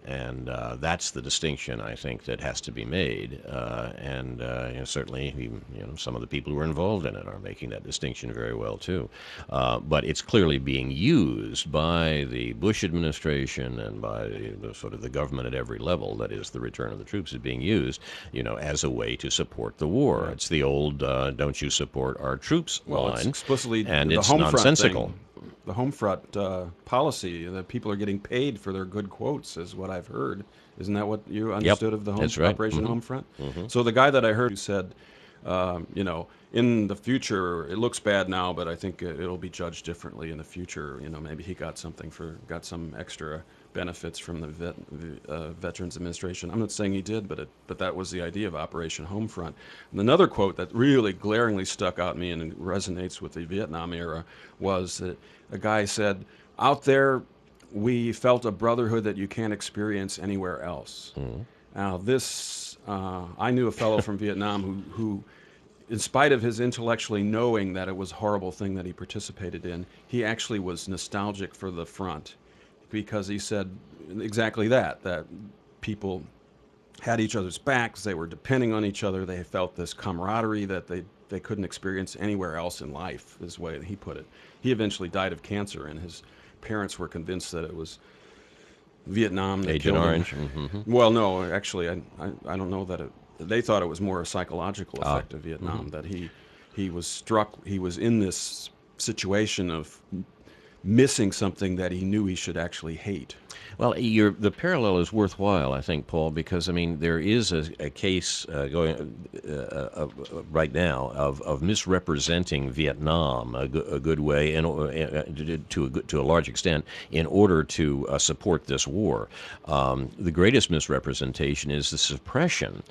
And uh, that's the distinction, I think, that has to be made. Uh, and uh, you know, certainly, you know, some of the people who are involved in it are making that distinction very well, too. Uh, but it's clearly being used by the Bush administration and by the, the sort of the government at every level. That is, the return of the troops is being used, you know, as a way to support the war. It's the old uh, "Don't you support our troops" Well, line, it's explicitly and the it's home front nonsensical. thing. The home front uh, policy, that people are getting paid for their good quotes, is what I've heard. Isn't that what you understood of the home, that's right. Operation Mhm. Home Front? So the guy that I heard who said, um, you know, in the future, it looks bad now, but I think it- it'll be judged differently in the future. You know, maybe he got something for, got some extra benefits from the vet, the, uh, Veterans Administration. I'm not saying he did, but it, but that was the idea of Operation Homefront. And another quote that really glaringly stuck out to me and resonates with the Vietnam era was that a guy said, "Out there, we felt a brotherhood that you can't experience anywhere else." Now, this, uh, I knew a fellow from Vietnam who, who, in spite of his intellectually knowing that it was a horrible thing that he participated in, he actually was nostalgic for the front, because he said exactly that, that people had each other's backs, they were depending on each other, they felt this camaraderie that they, they couldn't experience anywhere else in life, is the way that he put it. He eventually died of cancer, and his parents were convinced that it was Vietnam that Agent killed him. Orange. Mhm. Well, no, actually, I, I, I don't know that it, they thought it was more a psychological Ah. effect of Vietnam, that he, he was struck, he was in this situation of missing something that he knew he should actually hate. Well, you're, the parallel is worthwhile, I think, Paul, because, I mean, there is a, a case uh, going uh, uh, uh, right now of, of misrepresenting Vietnam a, go- a good way, and uh, to a, good- to a large extent, in order to uh, support this war. Um, the greatest misrepresentation is the suppression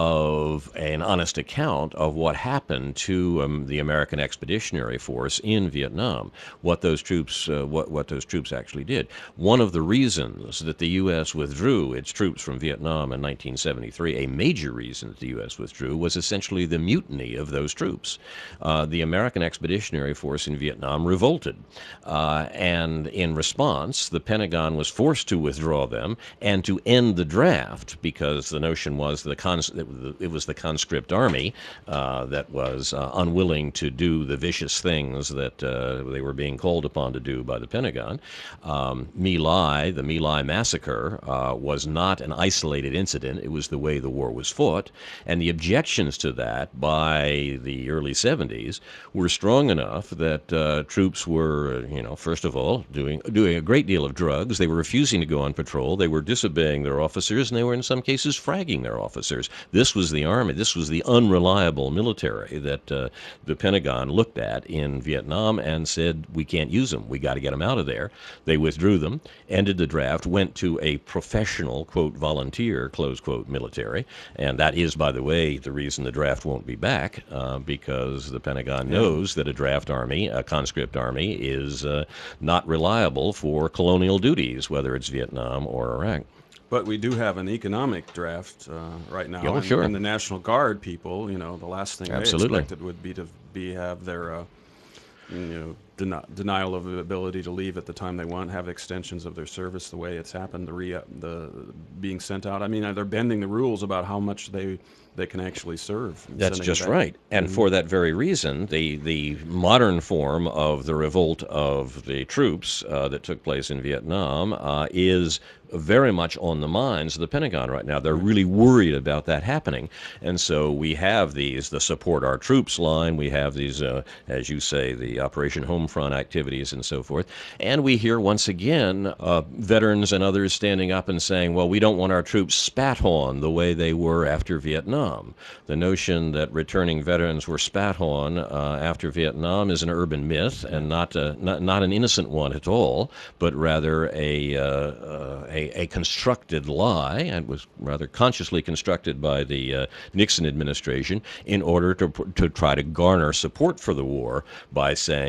of an honest account of what happened to um, the American Expeditionary Force in Vietnam, what those troops, uh, what what those troops actually did. One of the reasons that the U S withdrew its troops from Vietnam in nineteen seventy-three, a major reason that the U S withdrew, was essentially the mutiny of those troops. Uh, the American Expeditionary Force in Vietnam revolted, uh, and in response, the Pentagon was forced to withdraw them and to end the draft, because the notion was the cons- it was the conscript army uh, that was uh, unwilling to do the vicious things that uh, they were being called upon to do by the Pentagon. Um, My Lai, the My Lai massacre, uh, was not an isolated incident. It was the way the war was fought, and the objections to that by the early seventies were strong enough that uh, troops were, you know, first of all, doing doing a great deal of drugs. They were refusing to go on patrol. They were disobeying their officers, and they were in some cases fragging their officers. This was the army. This was the unreliable military that uh, the Pentagon looked at in Vietnam and said, we can't use them. We got to get them out of there. They withdrew them, ended the draft, went to a professional, quote, volunteer, close quote, military. And that is, by the way, the reason the draft won't be back, uh, because the Pentagon knows that a draft army, a conscript army, is uh, not reliable for colonial duties, whether it's Vietnam or Iraq. But we do have an economic draft uh, right now. Oh, and, sure. and the National Guard people, you know, the last thing Absolutely. they expected would be to be have their, uh, you know, deni- denial of the ability to leave at the time they want, have extensions of their service the way it's happened, the re the being sent out. I mean, they're bending the rules about how much they they can actually serve. and That's sending just it back. right. And for that very reason, the, the modern form of the revolt of the troops uh, that took place in Vietnam uh, is very much on the minds of the Pentagon right now. They're really worried about that happening. And so we have these, the Support Our Troops line, we have these, uh, as you say, the Operation Homefront activities and so forth. And we hear once again uh, veterans and others standing up and saying, well, we don't want our troops spat on the way they were after Vietnam. The notion that returning veterans were spat on uh, after Vietnam is an urban myth, and not, a, not not an innocent one at all, but rather a, uh, uh, a, a constructed lie, and was rather consciously constructed by the uh, Nixon administration in order to, to try to garner support for the war by saying, look, uh,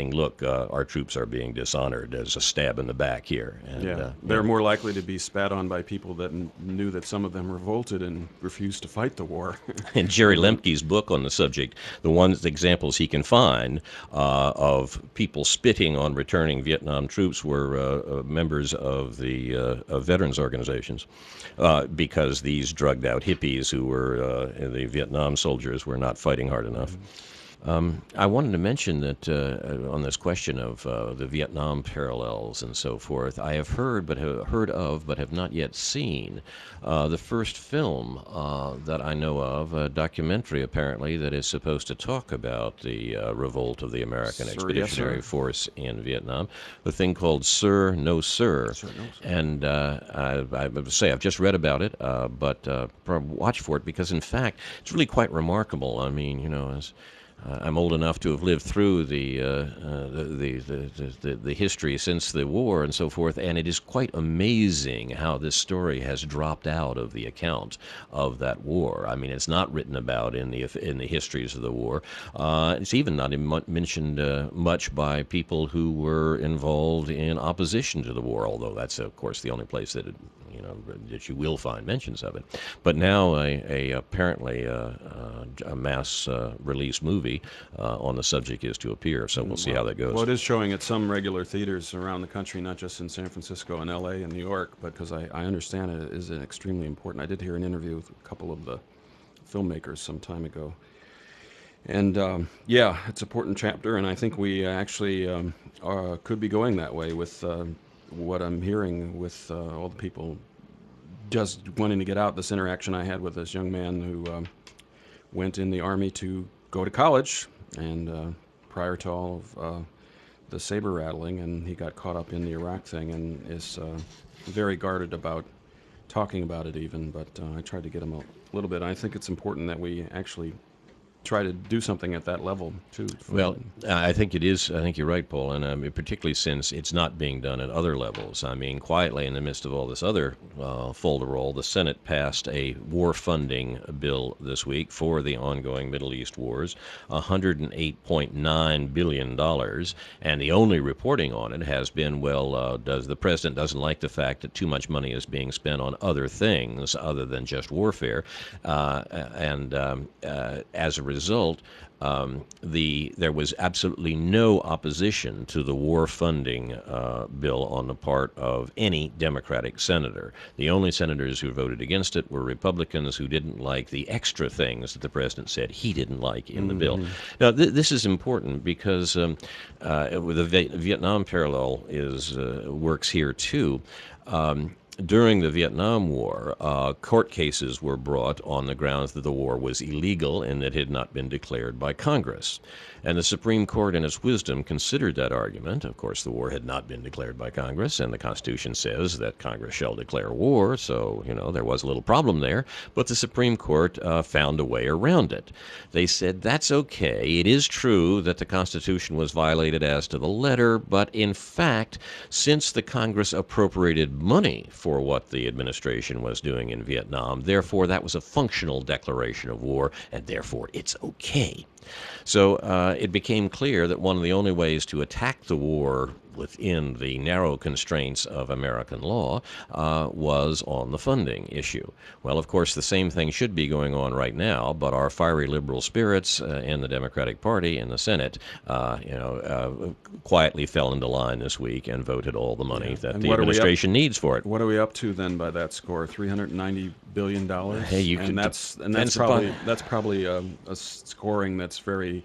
uh, our troops are being dishonored as a stab in the back here. And, Yeah, uh, they're yeah. more likely to be spat on by people that n- knew that some of them revolted and refused to fight the war. In Jerry Lemke's book on the subject, the ones the examples he can find uh, of people spitting on returning Vietnam troops were uh, uh, members of the uh, of veterans organizations, uh, because these drugged out hippies who were uh, the Vietnam soldiers were not fighting hard enough. Um, I wanted to mention that uh, on this question of uh, the Vietnam parallels and so forth, I have heard but have heard of but have not yet seen uh, the first film uh, that I know of, a documentary apparently that is supposed to talk about the uh, revolt of the American Sir, Expeditionary yes, sir. Force in Vietnam, a thing called Sir, No Sir. Sir, No, Sir. And uh, I, I would say I've just read about it, uh, but uh, watch for it because, in fact, it's really quite remarkable. I mean, you know, as Uh, I'm old enough to have lived through the, uh, uh, the, the, the, the, the history since the war and so forth, and it is quite amazing how this story has dropped out of the account of that war. I mean, it's not written about in the in the histories of the war. Uh, it's even not even mu- mentioned uh, much by people who were involved in opposition to the war, although that's, of course, the only place that it, you know, that you will find mentions of it. But now a, a apparently a, a, a mass uh, release movie uh, on the subject is to appear, so we'll see how that goes. Well, it is showing at some regular theaters around the country, not just in San Francisco and L A and New York, but because I, I understand it is an extremely important. I did hear an interview with a couple of the filmmakers some time ago. And um, yeah, it's an important chapter, and I think we actually um, uh, could be going that way with uh, what I'm hearing with uh, all the people just wanting to get out. This interaction I had with this young man who um, went in the Army to go to college, and uh, prior to all of uh, the saber rattling, and he got caught up in the Iraq thing and is uh, very guarded about talking about it even, but uh, I tried to get him a little bit. I think it's important that we actually try to do something at that level too. Well, I think it is. I think you're right, Paul, and I mean, particularly since it's not being done at other levels. I mean, quietly in the midst of all this other uh, folderol, the Senate passed a war funding bill this week for the ongoing Middle East wars, one hundred eight point nine billion dollars, and the only reporting on it has been, well, uh, does the president doesn't like the fact that too much money is being spent on other things other than just warfare, uh, and um, uh, as a result, um, the there was absolutely no opposition to the war funding uh, bill on the part of any Democratic senator. The only senators who voted against it were Republicans who didn't like the extra things that the president said he didn't like in the Mm-hmm. bill. Now, th- this is important because um, uh, the v- Vietnam parallel is uh, works here too. Um, During the Vietnam War, uh, court cases were brought on the grounds that the war was illegal and that it had not been declared by Congress. And the Supreme Court, in its wisdom, considered that argument. Of course, the war had not been declared by Congress, and the Constitution says that Congress shall declare war, so, you know, there was a little problem there. But the Supreme Court uh, found a way around it. They said, that's okay. It is true that the Constitution was violated as to the letter, but in fact, since the Congress appropriated money for for what the administration was doing in Vietnam. Therefore, that was a functional declaration of war, and therefore it's okay. So uh, it became clear that one of the only ways to attack the war within the narrow constraints of American law uh, was on the funding issue. Well, of course, the same thing should be going on right now, but our fiery liberal spirits uh, in the Democratic Party in the Senate, uh, you know, uh, quietly fell into line this week and voted all the money Yeah. that And the what are we up- administration needs for it. What are we up to then by that score? three hundred ninety billion dollars. Hey, you and could- that's and depends that's probably upon- that's probably um, a s- scoring that's very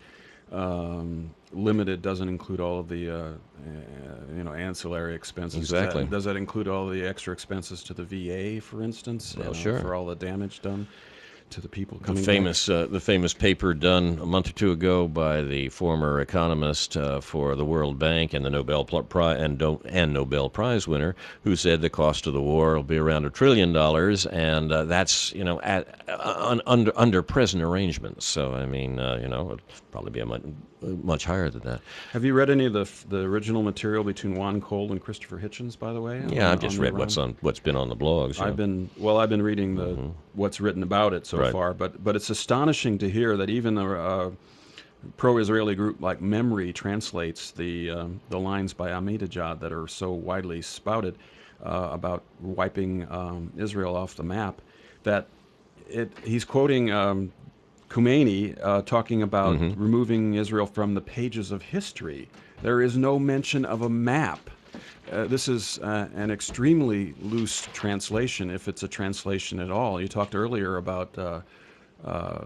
um, limited. Doesn't include all of the uh, uh, you know ancillary expenses. Does that- Exactly. Does that, include all the extra expenses to the V A, for instance? Well, you know, sure. For all the damage done to the people The coming. famous, uh, the famous paper done a month or two ago by the former economist uh, for the World Bank and the Nobel Pl- Prize and, Do- and Nobel Prize winner, who said the cost of the war will be around a trillion dollars, and uh, that's you know at, uh, un- under under present arrangements. So I mean, uh, you know, it'd probably be a much, much higher than that. Have you read any of the f- the original material between Juan Cole and Christopher Hitchens? By the way. Yeah, on- I've just on the read what's run? on what's been on the blogs. you I've know. been well. I've been reading the what's written about it so Right. far, but but it's astonishing to hear that even the uh, pro-Israeli group like Memri translates the um, the lines by Ahmadinejad that are so widely spouted uh, about wiping um, Israel off the map, that it he's quoting um, Khomeini uh, talking about Mm-hmm. removing Israel from the pages of history. There is no mention of a map. Uh, this is uh, an extremely loose translation, if it's a translation at all. You talked earlier about uh, uh,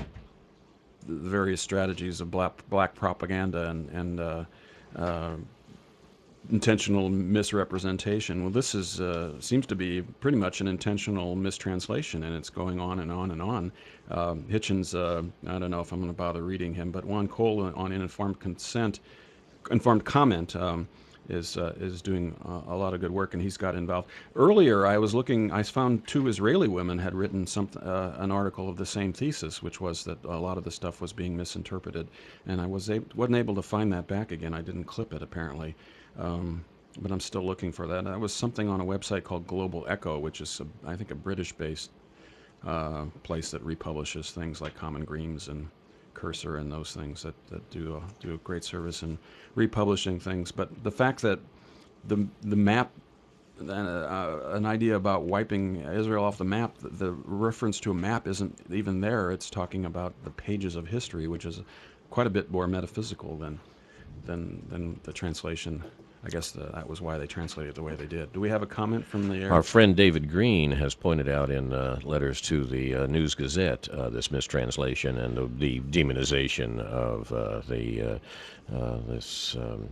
the various strategies of black, black propaganda and, and uh, uh, intentional misrepresentation. Well, this is uh, seems to be pretty much an intentional mistranslation, and it's going on and on and on. Um, Hitchens, uh, I don't know if I'm going to bother reading him, but Juan Cole on informed consent, informed comment. Um, is uh, is doing uh, a lot of good work, and he's got involved. Earlier, I was looking, I found two Israeli women had written some, uh, an article of the same thesis, which was that a lot of the stuff was being misinterpreted, and I was ab- wasn't able to find that back again. I didn't clip it, apparently, um, but I'm still looking for that. That was something on a website called Global Echo, which is, a, I think, a British-based uh, place that republishes things like Common Greens and Cursor and those things that, that do a, do a great service in republishing things. But the fact that the the map, uh, an idea about wiping Israel off the map, the, the reference to a map isn't even there. It's talking about the pages of history, which is quite a bit more metaphysical than than than the translation. I guess the, that was why they translated it the way they did. Do we have a comment from the air? Our friend David Green has pointed out in uh, letters to the uh, News Gazette uh, this mistranslation and the, the demonization of uh, the uh, uh, this um,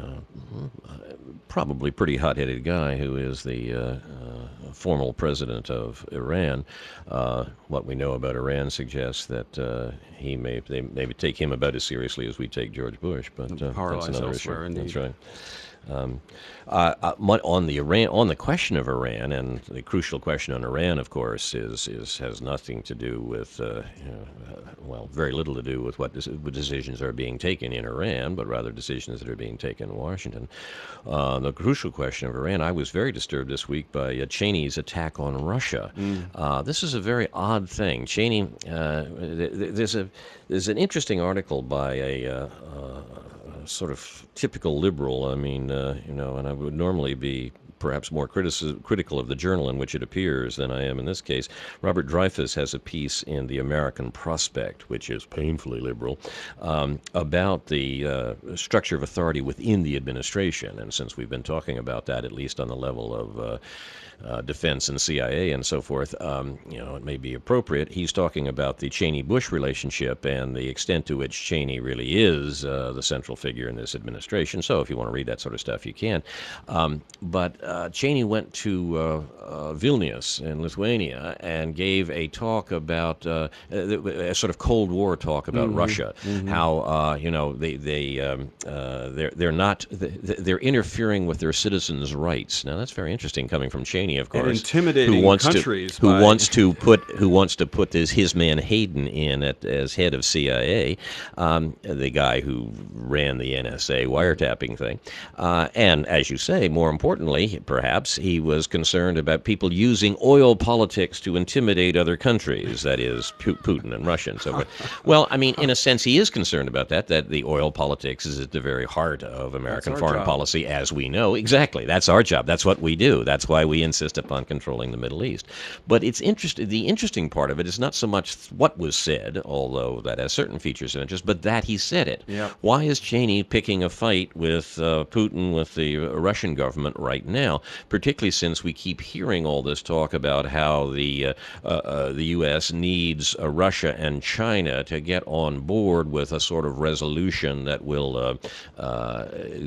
uh, probably pretty hot-headed guy who is the uh, uh, formal president of Iran. Uh, what we know about Iran suggests that uh, he may they maybe take him about as seriously as we take George Bush, but uh, Power that's lies another elsewhere, issue. That's indeed. right. Um, uh, uh, on the Iran, on the question of Iran, and the crucial question on Iran, of course, is is has nothing to do with, uh, you know, uh, well, very little to do with what, des- what decisions are being taken in Iran, but rather decisions that are being taken in Washington. Uh, the crucial question of Iran, I was very disturbed this week by uh, Cheney's attack on Russia. Mm. Uh, this is a very odd thing. Cheney, uh, th- th- there's a there's an interesting article by a. Uh, uh, sort of typical liberal. I mean, uh, you know, and I would normally be perhaps more critici- critical of the journal in which it appears than I am in this case. Robert Dreyfuss has a piece in the American Prospect, which is painfully liberal, um, about the uh, structure of authority within the administration. And since we've been talking about that, at least on the level of uh, uh, defense and C I A and so forth, um, you know, it may be appropriate. He's talking about the Cheney-Bush relationship and the extent to which Cheney really is uh, the central figure in this administration. So if you want to read that sort of stuff, you can. Um, but uh, Cheney went to uh, uh, Vilnius in Lithuania and gave a talk about uh, a sort of Cold War talk about Mm-hmm. Russia. Mm-hmm. How uh, you know they they um, uh, they're they're not they're interfering with their citizens' rights. Now that's very interesting coming from Cheney, of And course, intimidating who wants countries to who by- wants to put who wants to put this his man Hayden in at, as head of C I A, um, the guy who ran the N S A wiretapping thing, uh, and as you say, more importantly, perhaps he was concerned about people using oil politics to intimidate other countries, that is, Pu- Putin and Russia and so forth. Well, I mean, in a sense, he is concerned about that. That the oil politics is at the very heart of American our foreign job. policy, as we know. Exactly, that's our job. That's what we do. That's why we insist upon controlling the Middle East. But it's interesting. The interesting part of it is not so much what was said, although that has certain features of interest, but that he said it. Yep. Why is Cheney picking a fight with uh, Putin, with the Russian government right now, particularly since we keep hearing all this talk about how the uh, uh, uh, the U S needs uh, Russia and China to get on board with a sort of resolution that will uh, uh,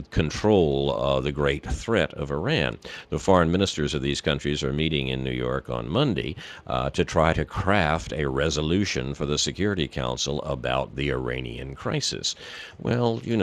control uh, the great threat of Iran. The foreign ministers of these countries are meeting in New York on Monday uh, to try to craft a resolution for the Security Council about the Iranian crisis. Well, you know,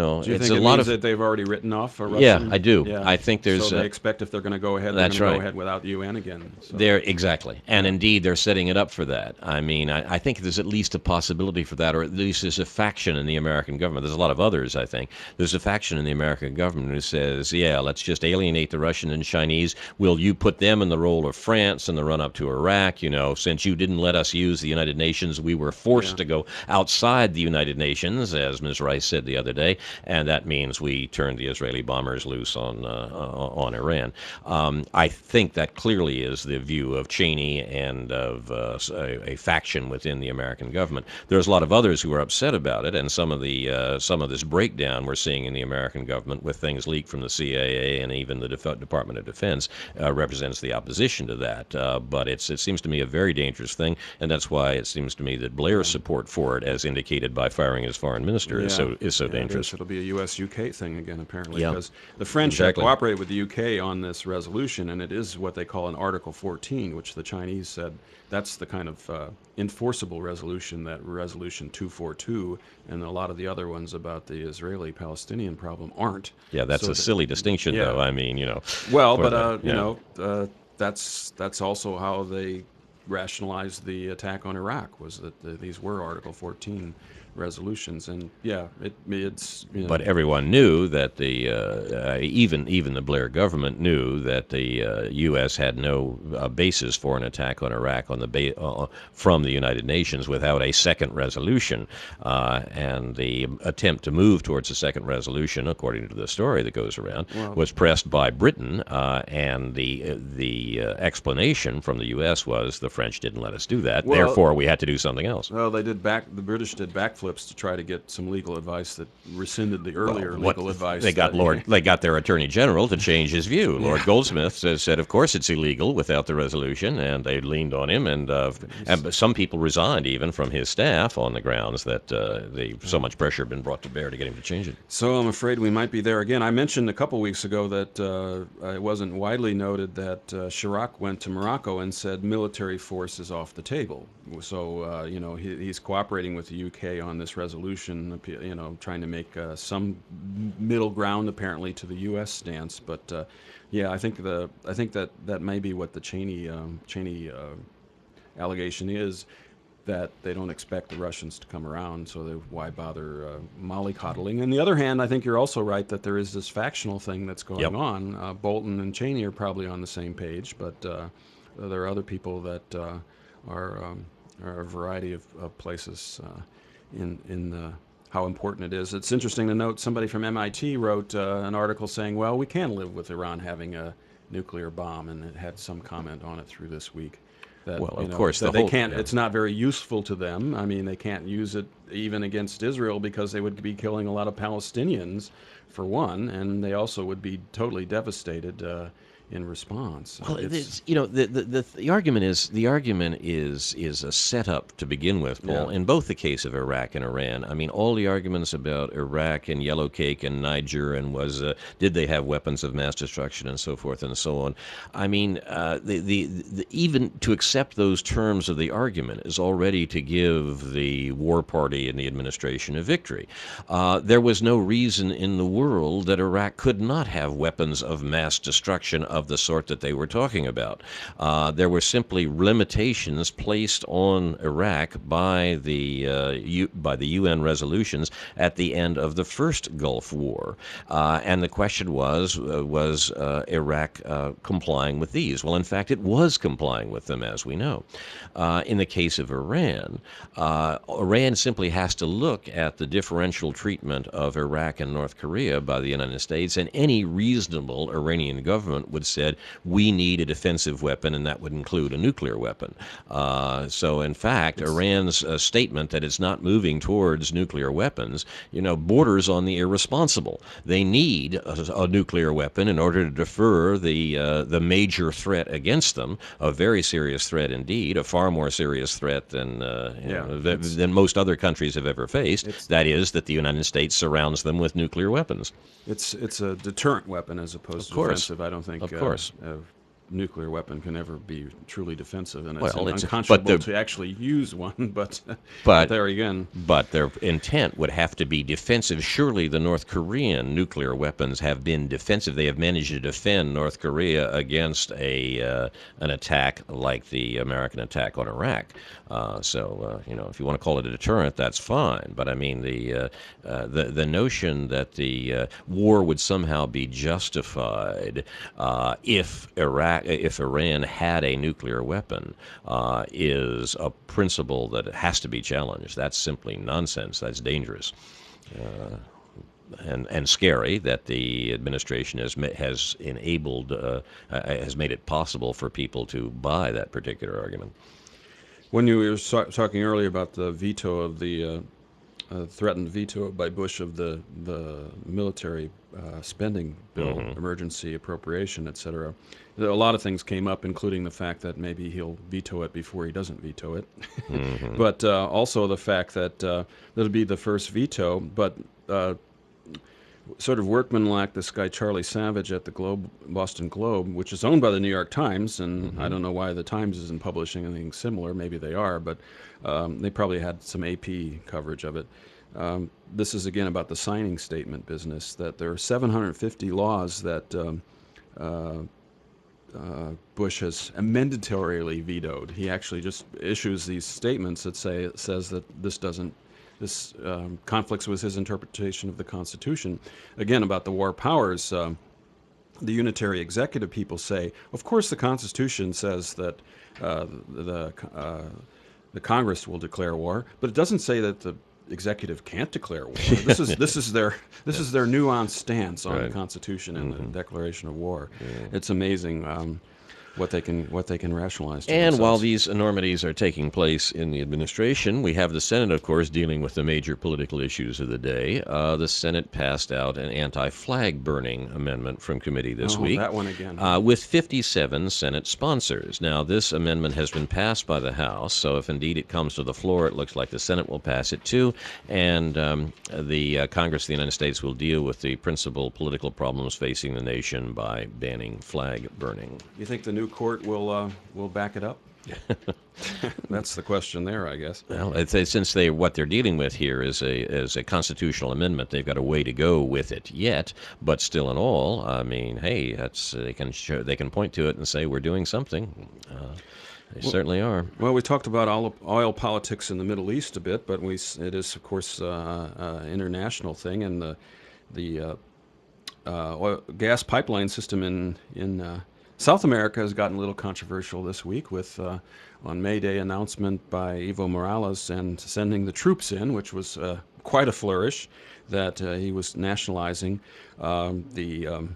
know, Do you it's think a it lot means of that they've already written off a Russian? Yeah, I do. Yeah. I think there's So they a- expect if they're going to go ahead, they're That's going to right. go ahead without the U N again. So. There, exactly. And indeed, they're setting it up for that. I mean, I, I think there's at least a possibility for that, or at least there's a faction in the American government. There's a lot of others, I think. There's a faction in the American government who says, yeah, let's just alienate the Russian and Chinese. Will you put them in the role of France in the run up to Iraq? You know, since you didn't let us use the United Nations, we were forced Yeah. to go outside the United Nations, as Miz Rice said the other day, and that means we turned the Israeli bombers loose on uh, on Iran. Um, I think that clearly is the view of Cheney and of uh, a, a faction within the American government. There's a lot of others who are upset about it, and some of the uh, some of this breakdown we're seeing in the American government with things leaked from the C I A and even the Def- Department of Defense uh, represents the opposition to that. Uh, but it's it seems to me a very dangerous thing, and that's why it seems to me that Blair's support for it, as indicated by firing his foreign minister, is so is so Yeah, it dangerous. is. It'll be a U S U K thing again, apparently, Yeah. because the French Exactly. have cooperated with the U K on this resolution, and it is what they call an Article fourteen, which the Chinese said that's the kind of uh, enforceable resolution that Resolution two forty-two and a lot of the other ones about the Israeli-Palestinian problem aren't. Yeah, that's So a that- silly distinction, yeah. though. I mean, you know. Well, for but the- uh, you yeah. know, uh, that's that's also how they rationalized the attack on Iraq, was that uh, these were Article fourteen resolutions, and yeah, it it's you know, But everyone knew that the uh, uh, even even the Blair government knew that the uh, U S had no uh, basis for an attack on Iraq on the ba- uh, from the United Nations without a second resolution, uh, and the attempt to move towards a second resolution, according to the story that goes around, Well- was pressed by Britain, uh, and the uh, the uh, explanation from the U S was the French didn't let us do that, Well- therefore we had to do something else. well, they did back. The British did backflips to try to get some legal advice that rescinded the earlier What- legal advice. They got that- Lord. They got their Attorney General to change his view. Lord Goldsmith says, said, of course, it's illegal without the resolution, and they leaned on him. And, uh, and some people resigned even from his staff on the grounds that uh, the so much pressure had been brought to bear to get him to change it. So I'm afraid we might be there again. I mentioned a couple weeks ago that uh, it wasn't widely noted that uh, Chirac went to Morocco and said military force is off the table. So uh, you know he, he's cooperating with the U K on this resolution. You know, trying to make uh, some middle ground apparently to the U S stance. But uh, yeah, I think the I think that that may be what the Cheney um, Cheney uh, allegation is. That they don't expect the Russians to come around, so they, why bother uh, mollycoddling? On the other hand, I think you're also right that there is this factional thing that's going Yep. on. Uh, Bolton and Cheney are probably on the same page, but uh, there are other people that uh, are, um, are a variety of, of places uh, in in the, how important it is. It's interesting to note somebody from M I T wrote uh, an article saying, well, we can live with Iran having a nuclear bomb, and it had some comment on it through this week. That, Well, you of know, course, that the they whole- can't. yeah. It's not very useful to them. I mean, they can't use it even against Israel because they would be killing a lot of Palestinians, for one, and they also would be totally devastated uh, in response. Well, It's- it's, you know, the, the the the argument is the argument is is a setup to begin with, Paul. Yeah. In both the case of Iraq and Iran, I mean, all the arguments about Iraq and Yellow Cake and Niger and was uh, did they have weapons of mass destruction and so forth and so on. I mean, uh, the, the the even to accept those terms of the argument is already to give the war party and the administration a victory. Uh, there was no reason in the world that Iraq could not have weapons of mass destruction of the sort that they were talking about. Uh, there were simply limitations placed on Iraq by the uh, U, by the U N resolutions at the end of the first Gulf War, uh, and the question was uh, was uh, Iraq uh, complying with these? Well, in fact, it was complying with them, as we know. Uh, in the case of Iran, uh, Iran simply has to look at the differential treatment of Iraq and North Korea by the United States, and any reasonable Iranian government would said we need a defensive weapon, and that would include a nuclear weapon. Uh, so, in fact, Iran's uh, statement that it's not moving towards nuclear weapons, you know, borders on the irresponsible. They need a, a nuclear weapon in order to defer the uh, the major threat against them, a very serious threat indeed, a far more serious threat than uh, you Yeah, know, th- it's- than most other countries have ever faced. It's- That is, that the United States surrounds them with nuclear weapons. It's it's a deterrent weapon as opposed Of to course. defensive. I don't think. Of uh, course. Uh, nuclear weapon can ever be truly defensive, and it's Well, it's- but unconscionable the- to actually use one. But, But- but there again, But their intent would have to be defensive. Surely the North Korean nuclear weapons have been defensive. They have managed to defend North Korea against a uh, an attack like the American attack on Iraq. Uh, so uh, you know, if you want to call it a deterrent, that's fine. But I mean, the uh, uh, the the notion that the uh, war would somehow be justified uh, if Iraq, if Iran had a nuclear weapon, uh, is a principle that has to be challenged. That's simply nonsense. That's dangerous. Uh, and and scary that the administration has ma- has enabled uh, uh, has made it possible for people to buy that particular argument. when you were so- talking earlier about the veto of the uh, uh, threatened veto by Bush of the the military uh, spending bill, Mhm. emergency appropriation, et cetera, there- a lot of things came up, including the fact that maybe he'll veto it before he doesn't veto it, Mhm. but uh, also the fact that uh, that'll be the first veto, but. Uh, Sort of workmanlike, this guy Charlie Savage at the Globe, Boston Globe, which is owned by the New York Times, and I don't know why the Times isn't publishing anything similar. Maybe they are, but um, they probably had some A P coverage of it. Um, this is again about the signing statement business. That there are seven hundred fifty laws that um, uh, uh, Bush has amendatorily vetoed. He actually just issues these statements that say says that this doesn't. This um, conflicts with his interpretation of the Constitution. Again, about the war powers, um, the unitary executive people say, of course, the Constitution says that uh, the uh, the Congress will declare war, but it doesn't say that the executive can't declare war. This is this is their this is their nuanced stance on Right. the Constitution and Mhm. the declaration of war. It's amazing. Um, what they can what they can rationalize. To And while themselves. these enormities are taking place in the administration, we have the Senate, of course, dealing with the major political issues of the day. Uh, the Senate passed out an anti-flag burning amendment from committee this Oh, week. that one again. Uh, with fifty-seven Senate sponsors. Now, this amendment has been passed by the House, so if indeed it comes to the floor, it looks like the Senate will pass it too, and um, the uh, Congress of the United States will deal with the principal political problems facing the nation by banning flag burning. You think the new court will uh, will back it up? That's the question there, I guess. Well, it's, it's- since they what they're dealing with here is a is a constitutional amendment, they've got a way to go with it yet. But still, in all, I mean, hey, that's they can show, they can point to it and say we're doing something. Uh, they certainly are. Well, we talked about oil, oil politics in the Middle East a bit, but we s- it is of course uh, uh, international thing, and the the uh, uh, oil, gas pipeline system in in uh, South America has gotten a little controversial this week with uh, on May Day announcement by Evo Morales and sending the troops in, which was uh, quite a flourish, that uh, he was nationalizing um, the um,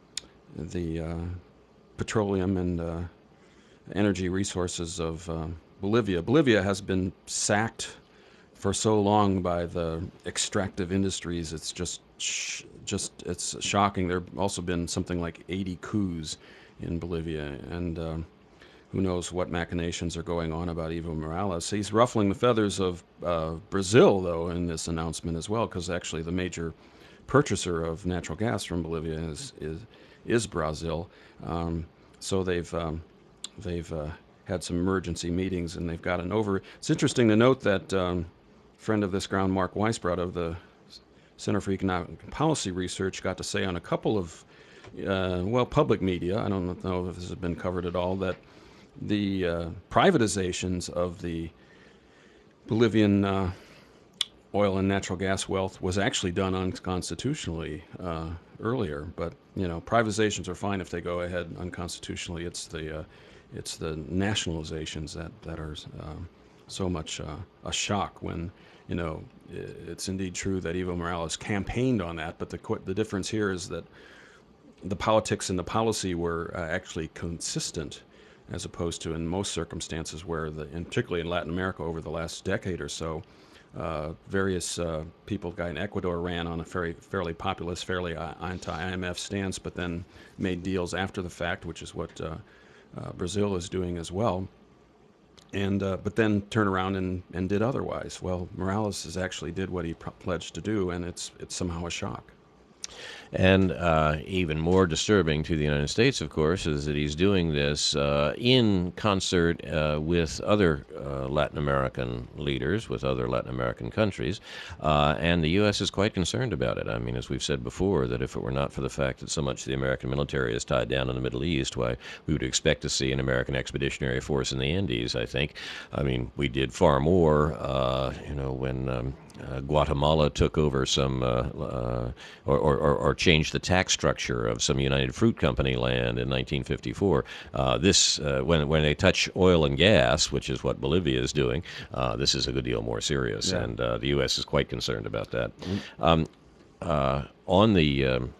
the uh, petroleum and uh, energy resources of uh, Bolivia. Bolivia has been sacked for so long by the extractive industries. It's just sh- just it's shocking. There have also been something like eighty coups in Bolivia, and um, who knows what machinations are going on about Evo Morales. He's ruffling the feathers of uh, Brazil, though, in this announcement as well, because actually the major purchaser of natural gas from Bolivia is is, is Brazil. Um, so they've um, they've uh, had some emergency meetings, and they've gotten over. It's interesting to note that um, friend of this ground, Mark Weisbrot of the Center for Economic Policy Research, got to say on a couple of uh, well, public media, I don't know if this has been covered at all, that the uh, privatizations of the Bolivian uh, oil and natural gas wealth was actually done unconstitutionally uh, earlier. But you know, privatizations are fine if they go ahead unconstitutionally. It's the uh, it's the nationalizations that that are um, so much uh, a shock when. You know, it's indeed true that Evo Morales campaigned on that, but the qu- the difference here is that the politics and the policy were uh, actually consistent, as opposed to in most circumstances where, the, and particularly in Latin America over the last decade or so, uh, various uh, people, guy in Ecuador ran on a very fairly populist, fairly uh, anti-I M F stance, but then made deals after the fact, which is what uh, uh, Brazil is doing as well. And uh, but then turn around and, and did otherwise. Well, Morales has actually did what he pro- pledged to do, and it's it's somehow a shock. And uh, even more disturbing to the United States, of course, is that he's doing this uh, in concert uh, with other uh, Latin American leaders, with other Latin American countries, uh, and the U S is quite concerned about it. I mean, as we've said before, that if it were not for the fact that so much of the American military is tied down in the Middle East, why, we would expect to see an American expeditionary force in the Andes, I think. I mean, we did far more, uh, you know, when um, uh, Guatemala took over some, uh, uh, or, or, or changed the tax structure of some United Fruit Company land in nineteen fifty-four. Uh, this, uh, when, when they touch oil and gas, which is what Bolivia is doing, uh, this is a good deal more serious, Yeah. and uh, the U S is quite concerned about that. Um, uh, on the, um,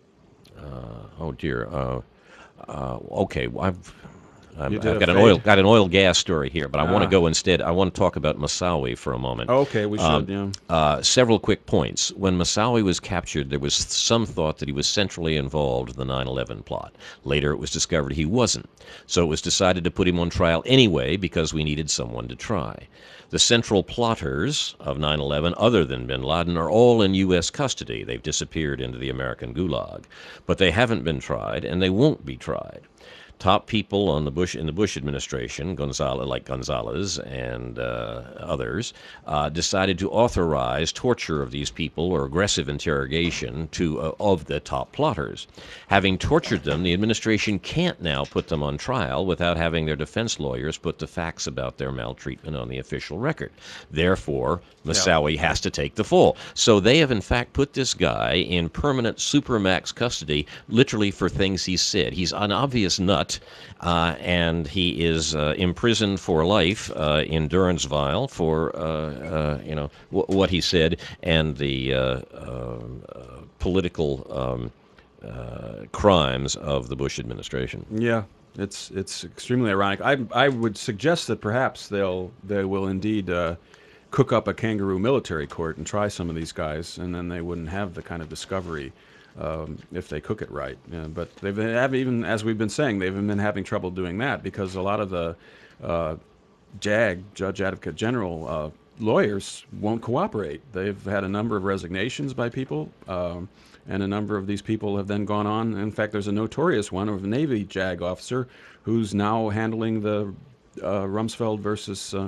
uh, oh dear, uh, uh, okay, I've... I'm, You did I've a got an fade. oil got an oil gas story here, but I want to Ah. go instead. I want to talk about Massawi for a moment. Okay, we should. Um, yeah. Uh, several quick points. When Massawi was captured, there was some thought that he was centrally involved in the nine eleven plot. Later, it was discovered he wasn't. So it was decided to put him on trial anyway because we needed someone to try. The central plotters of nine eleven, other than bin Laden, are all in U S custody. They've disappeared into the American gulag. But they haven't been tried, and they won't be tried. Top people on the Bush in the Bush administration, Gonzalez, like Gonzalez and uh, others, uh, decided to authorize torture of these people or aggressive interrogation to uh, of the top plotters. Having tortured them, the administration can't now put them on trial without having their defense lawyers put the facts about their maltreatment on the official record. Therefore, Massawi has to take the fall. So they have in fact put this guy in permanent supermax custody, literally for things he said. He's an obvious nut. Uh, and he is uh, imprisoned for life uh, in durance vile for uh, uh, you know w- what he said and the uh, uh, political um, uh, crimes of the Bush administration. Yeah, it's it's extremely ironic. I I would suggest that perhaps they'll they will indeed uh, cook up a kangaroo military court and try some of these guys, and then they wouldn't have the kind of discovery um, if they cook it right. Yeah, but they've been have even as we've been saying, they've been having trouble doing that because a lot of the uh, JAG, Judge Advocate General uh, lawyers won't cooperate. They've had a number of resignations by people. Um, And a number of these people have then gone on. In fact, there's a notorious one of a Navy JAG officer who's now handling the uh, Rumsfeld versus uh,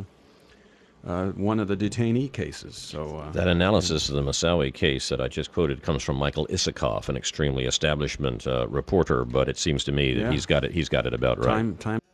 uh, one of the detainee cases. So uh, That analysis of the Massawi case that I just quoted comes from Michael Isikoff, an extremely establishment uh, reporter, but it seems to me that Yeah. he's got it. He's got it about right. time time.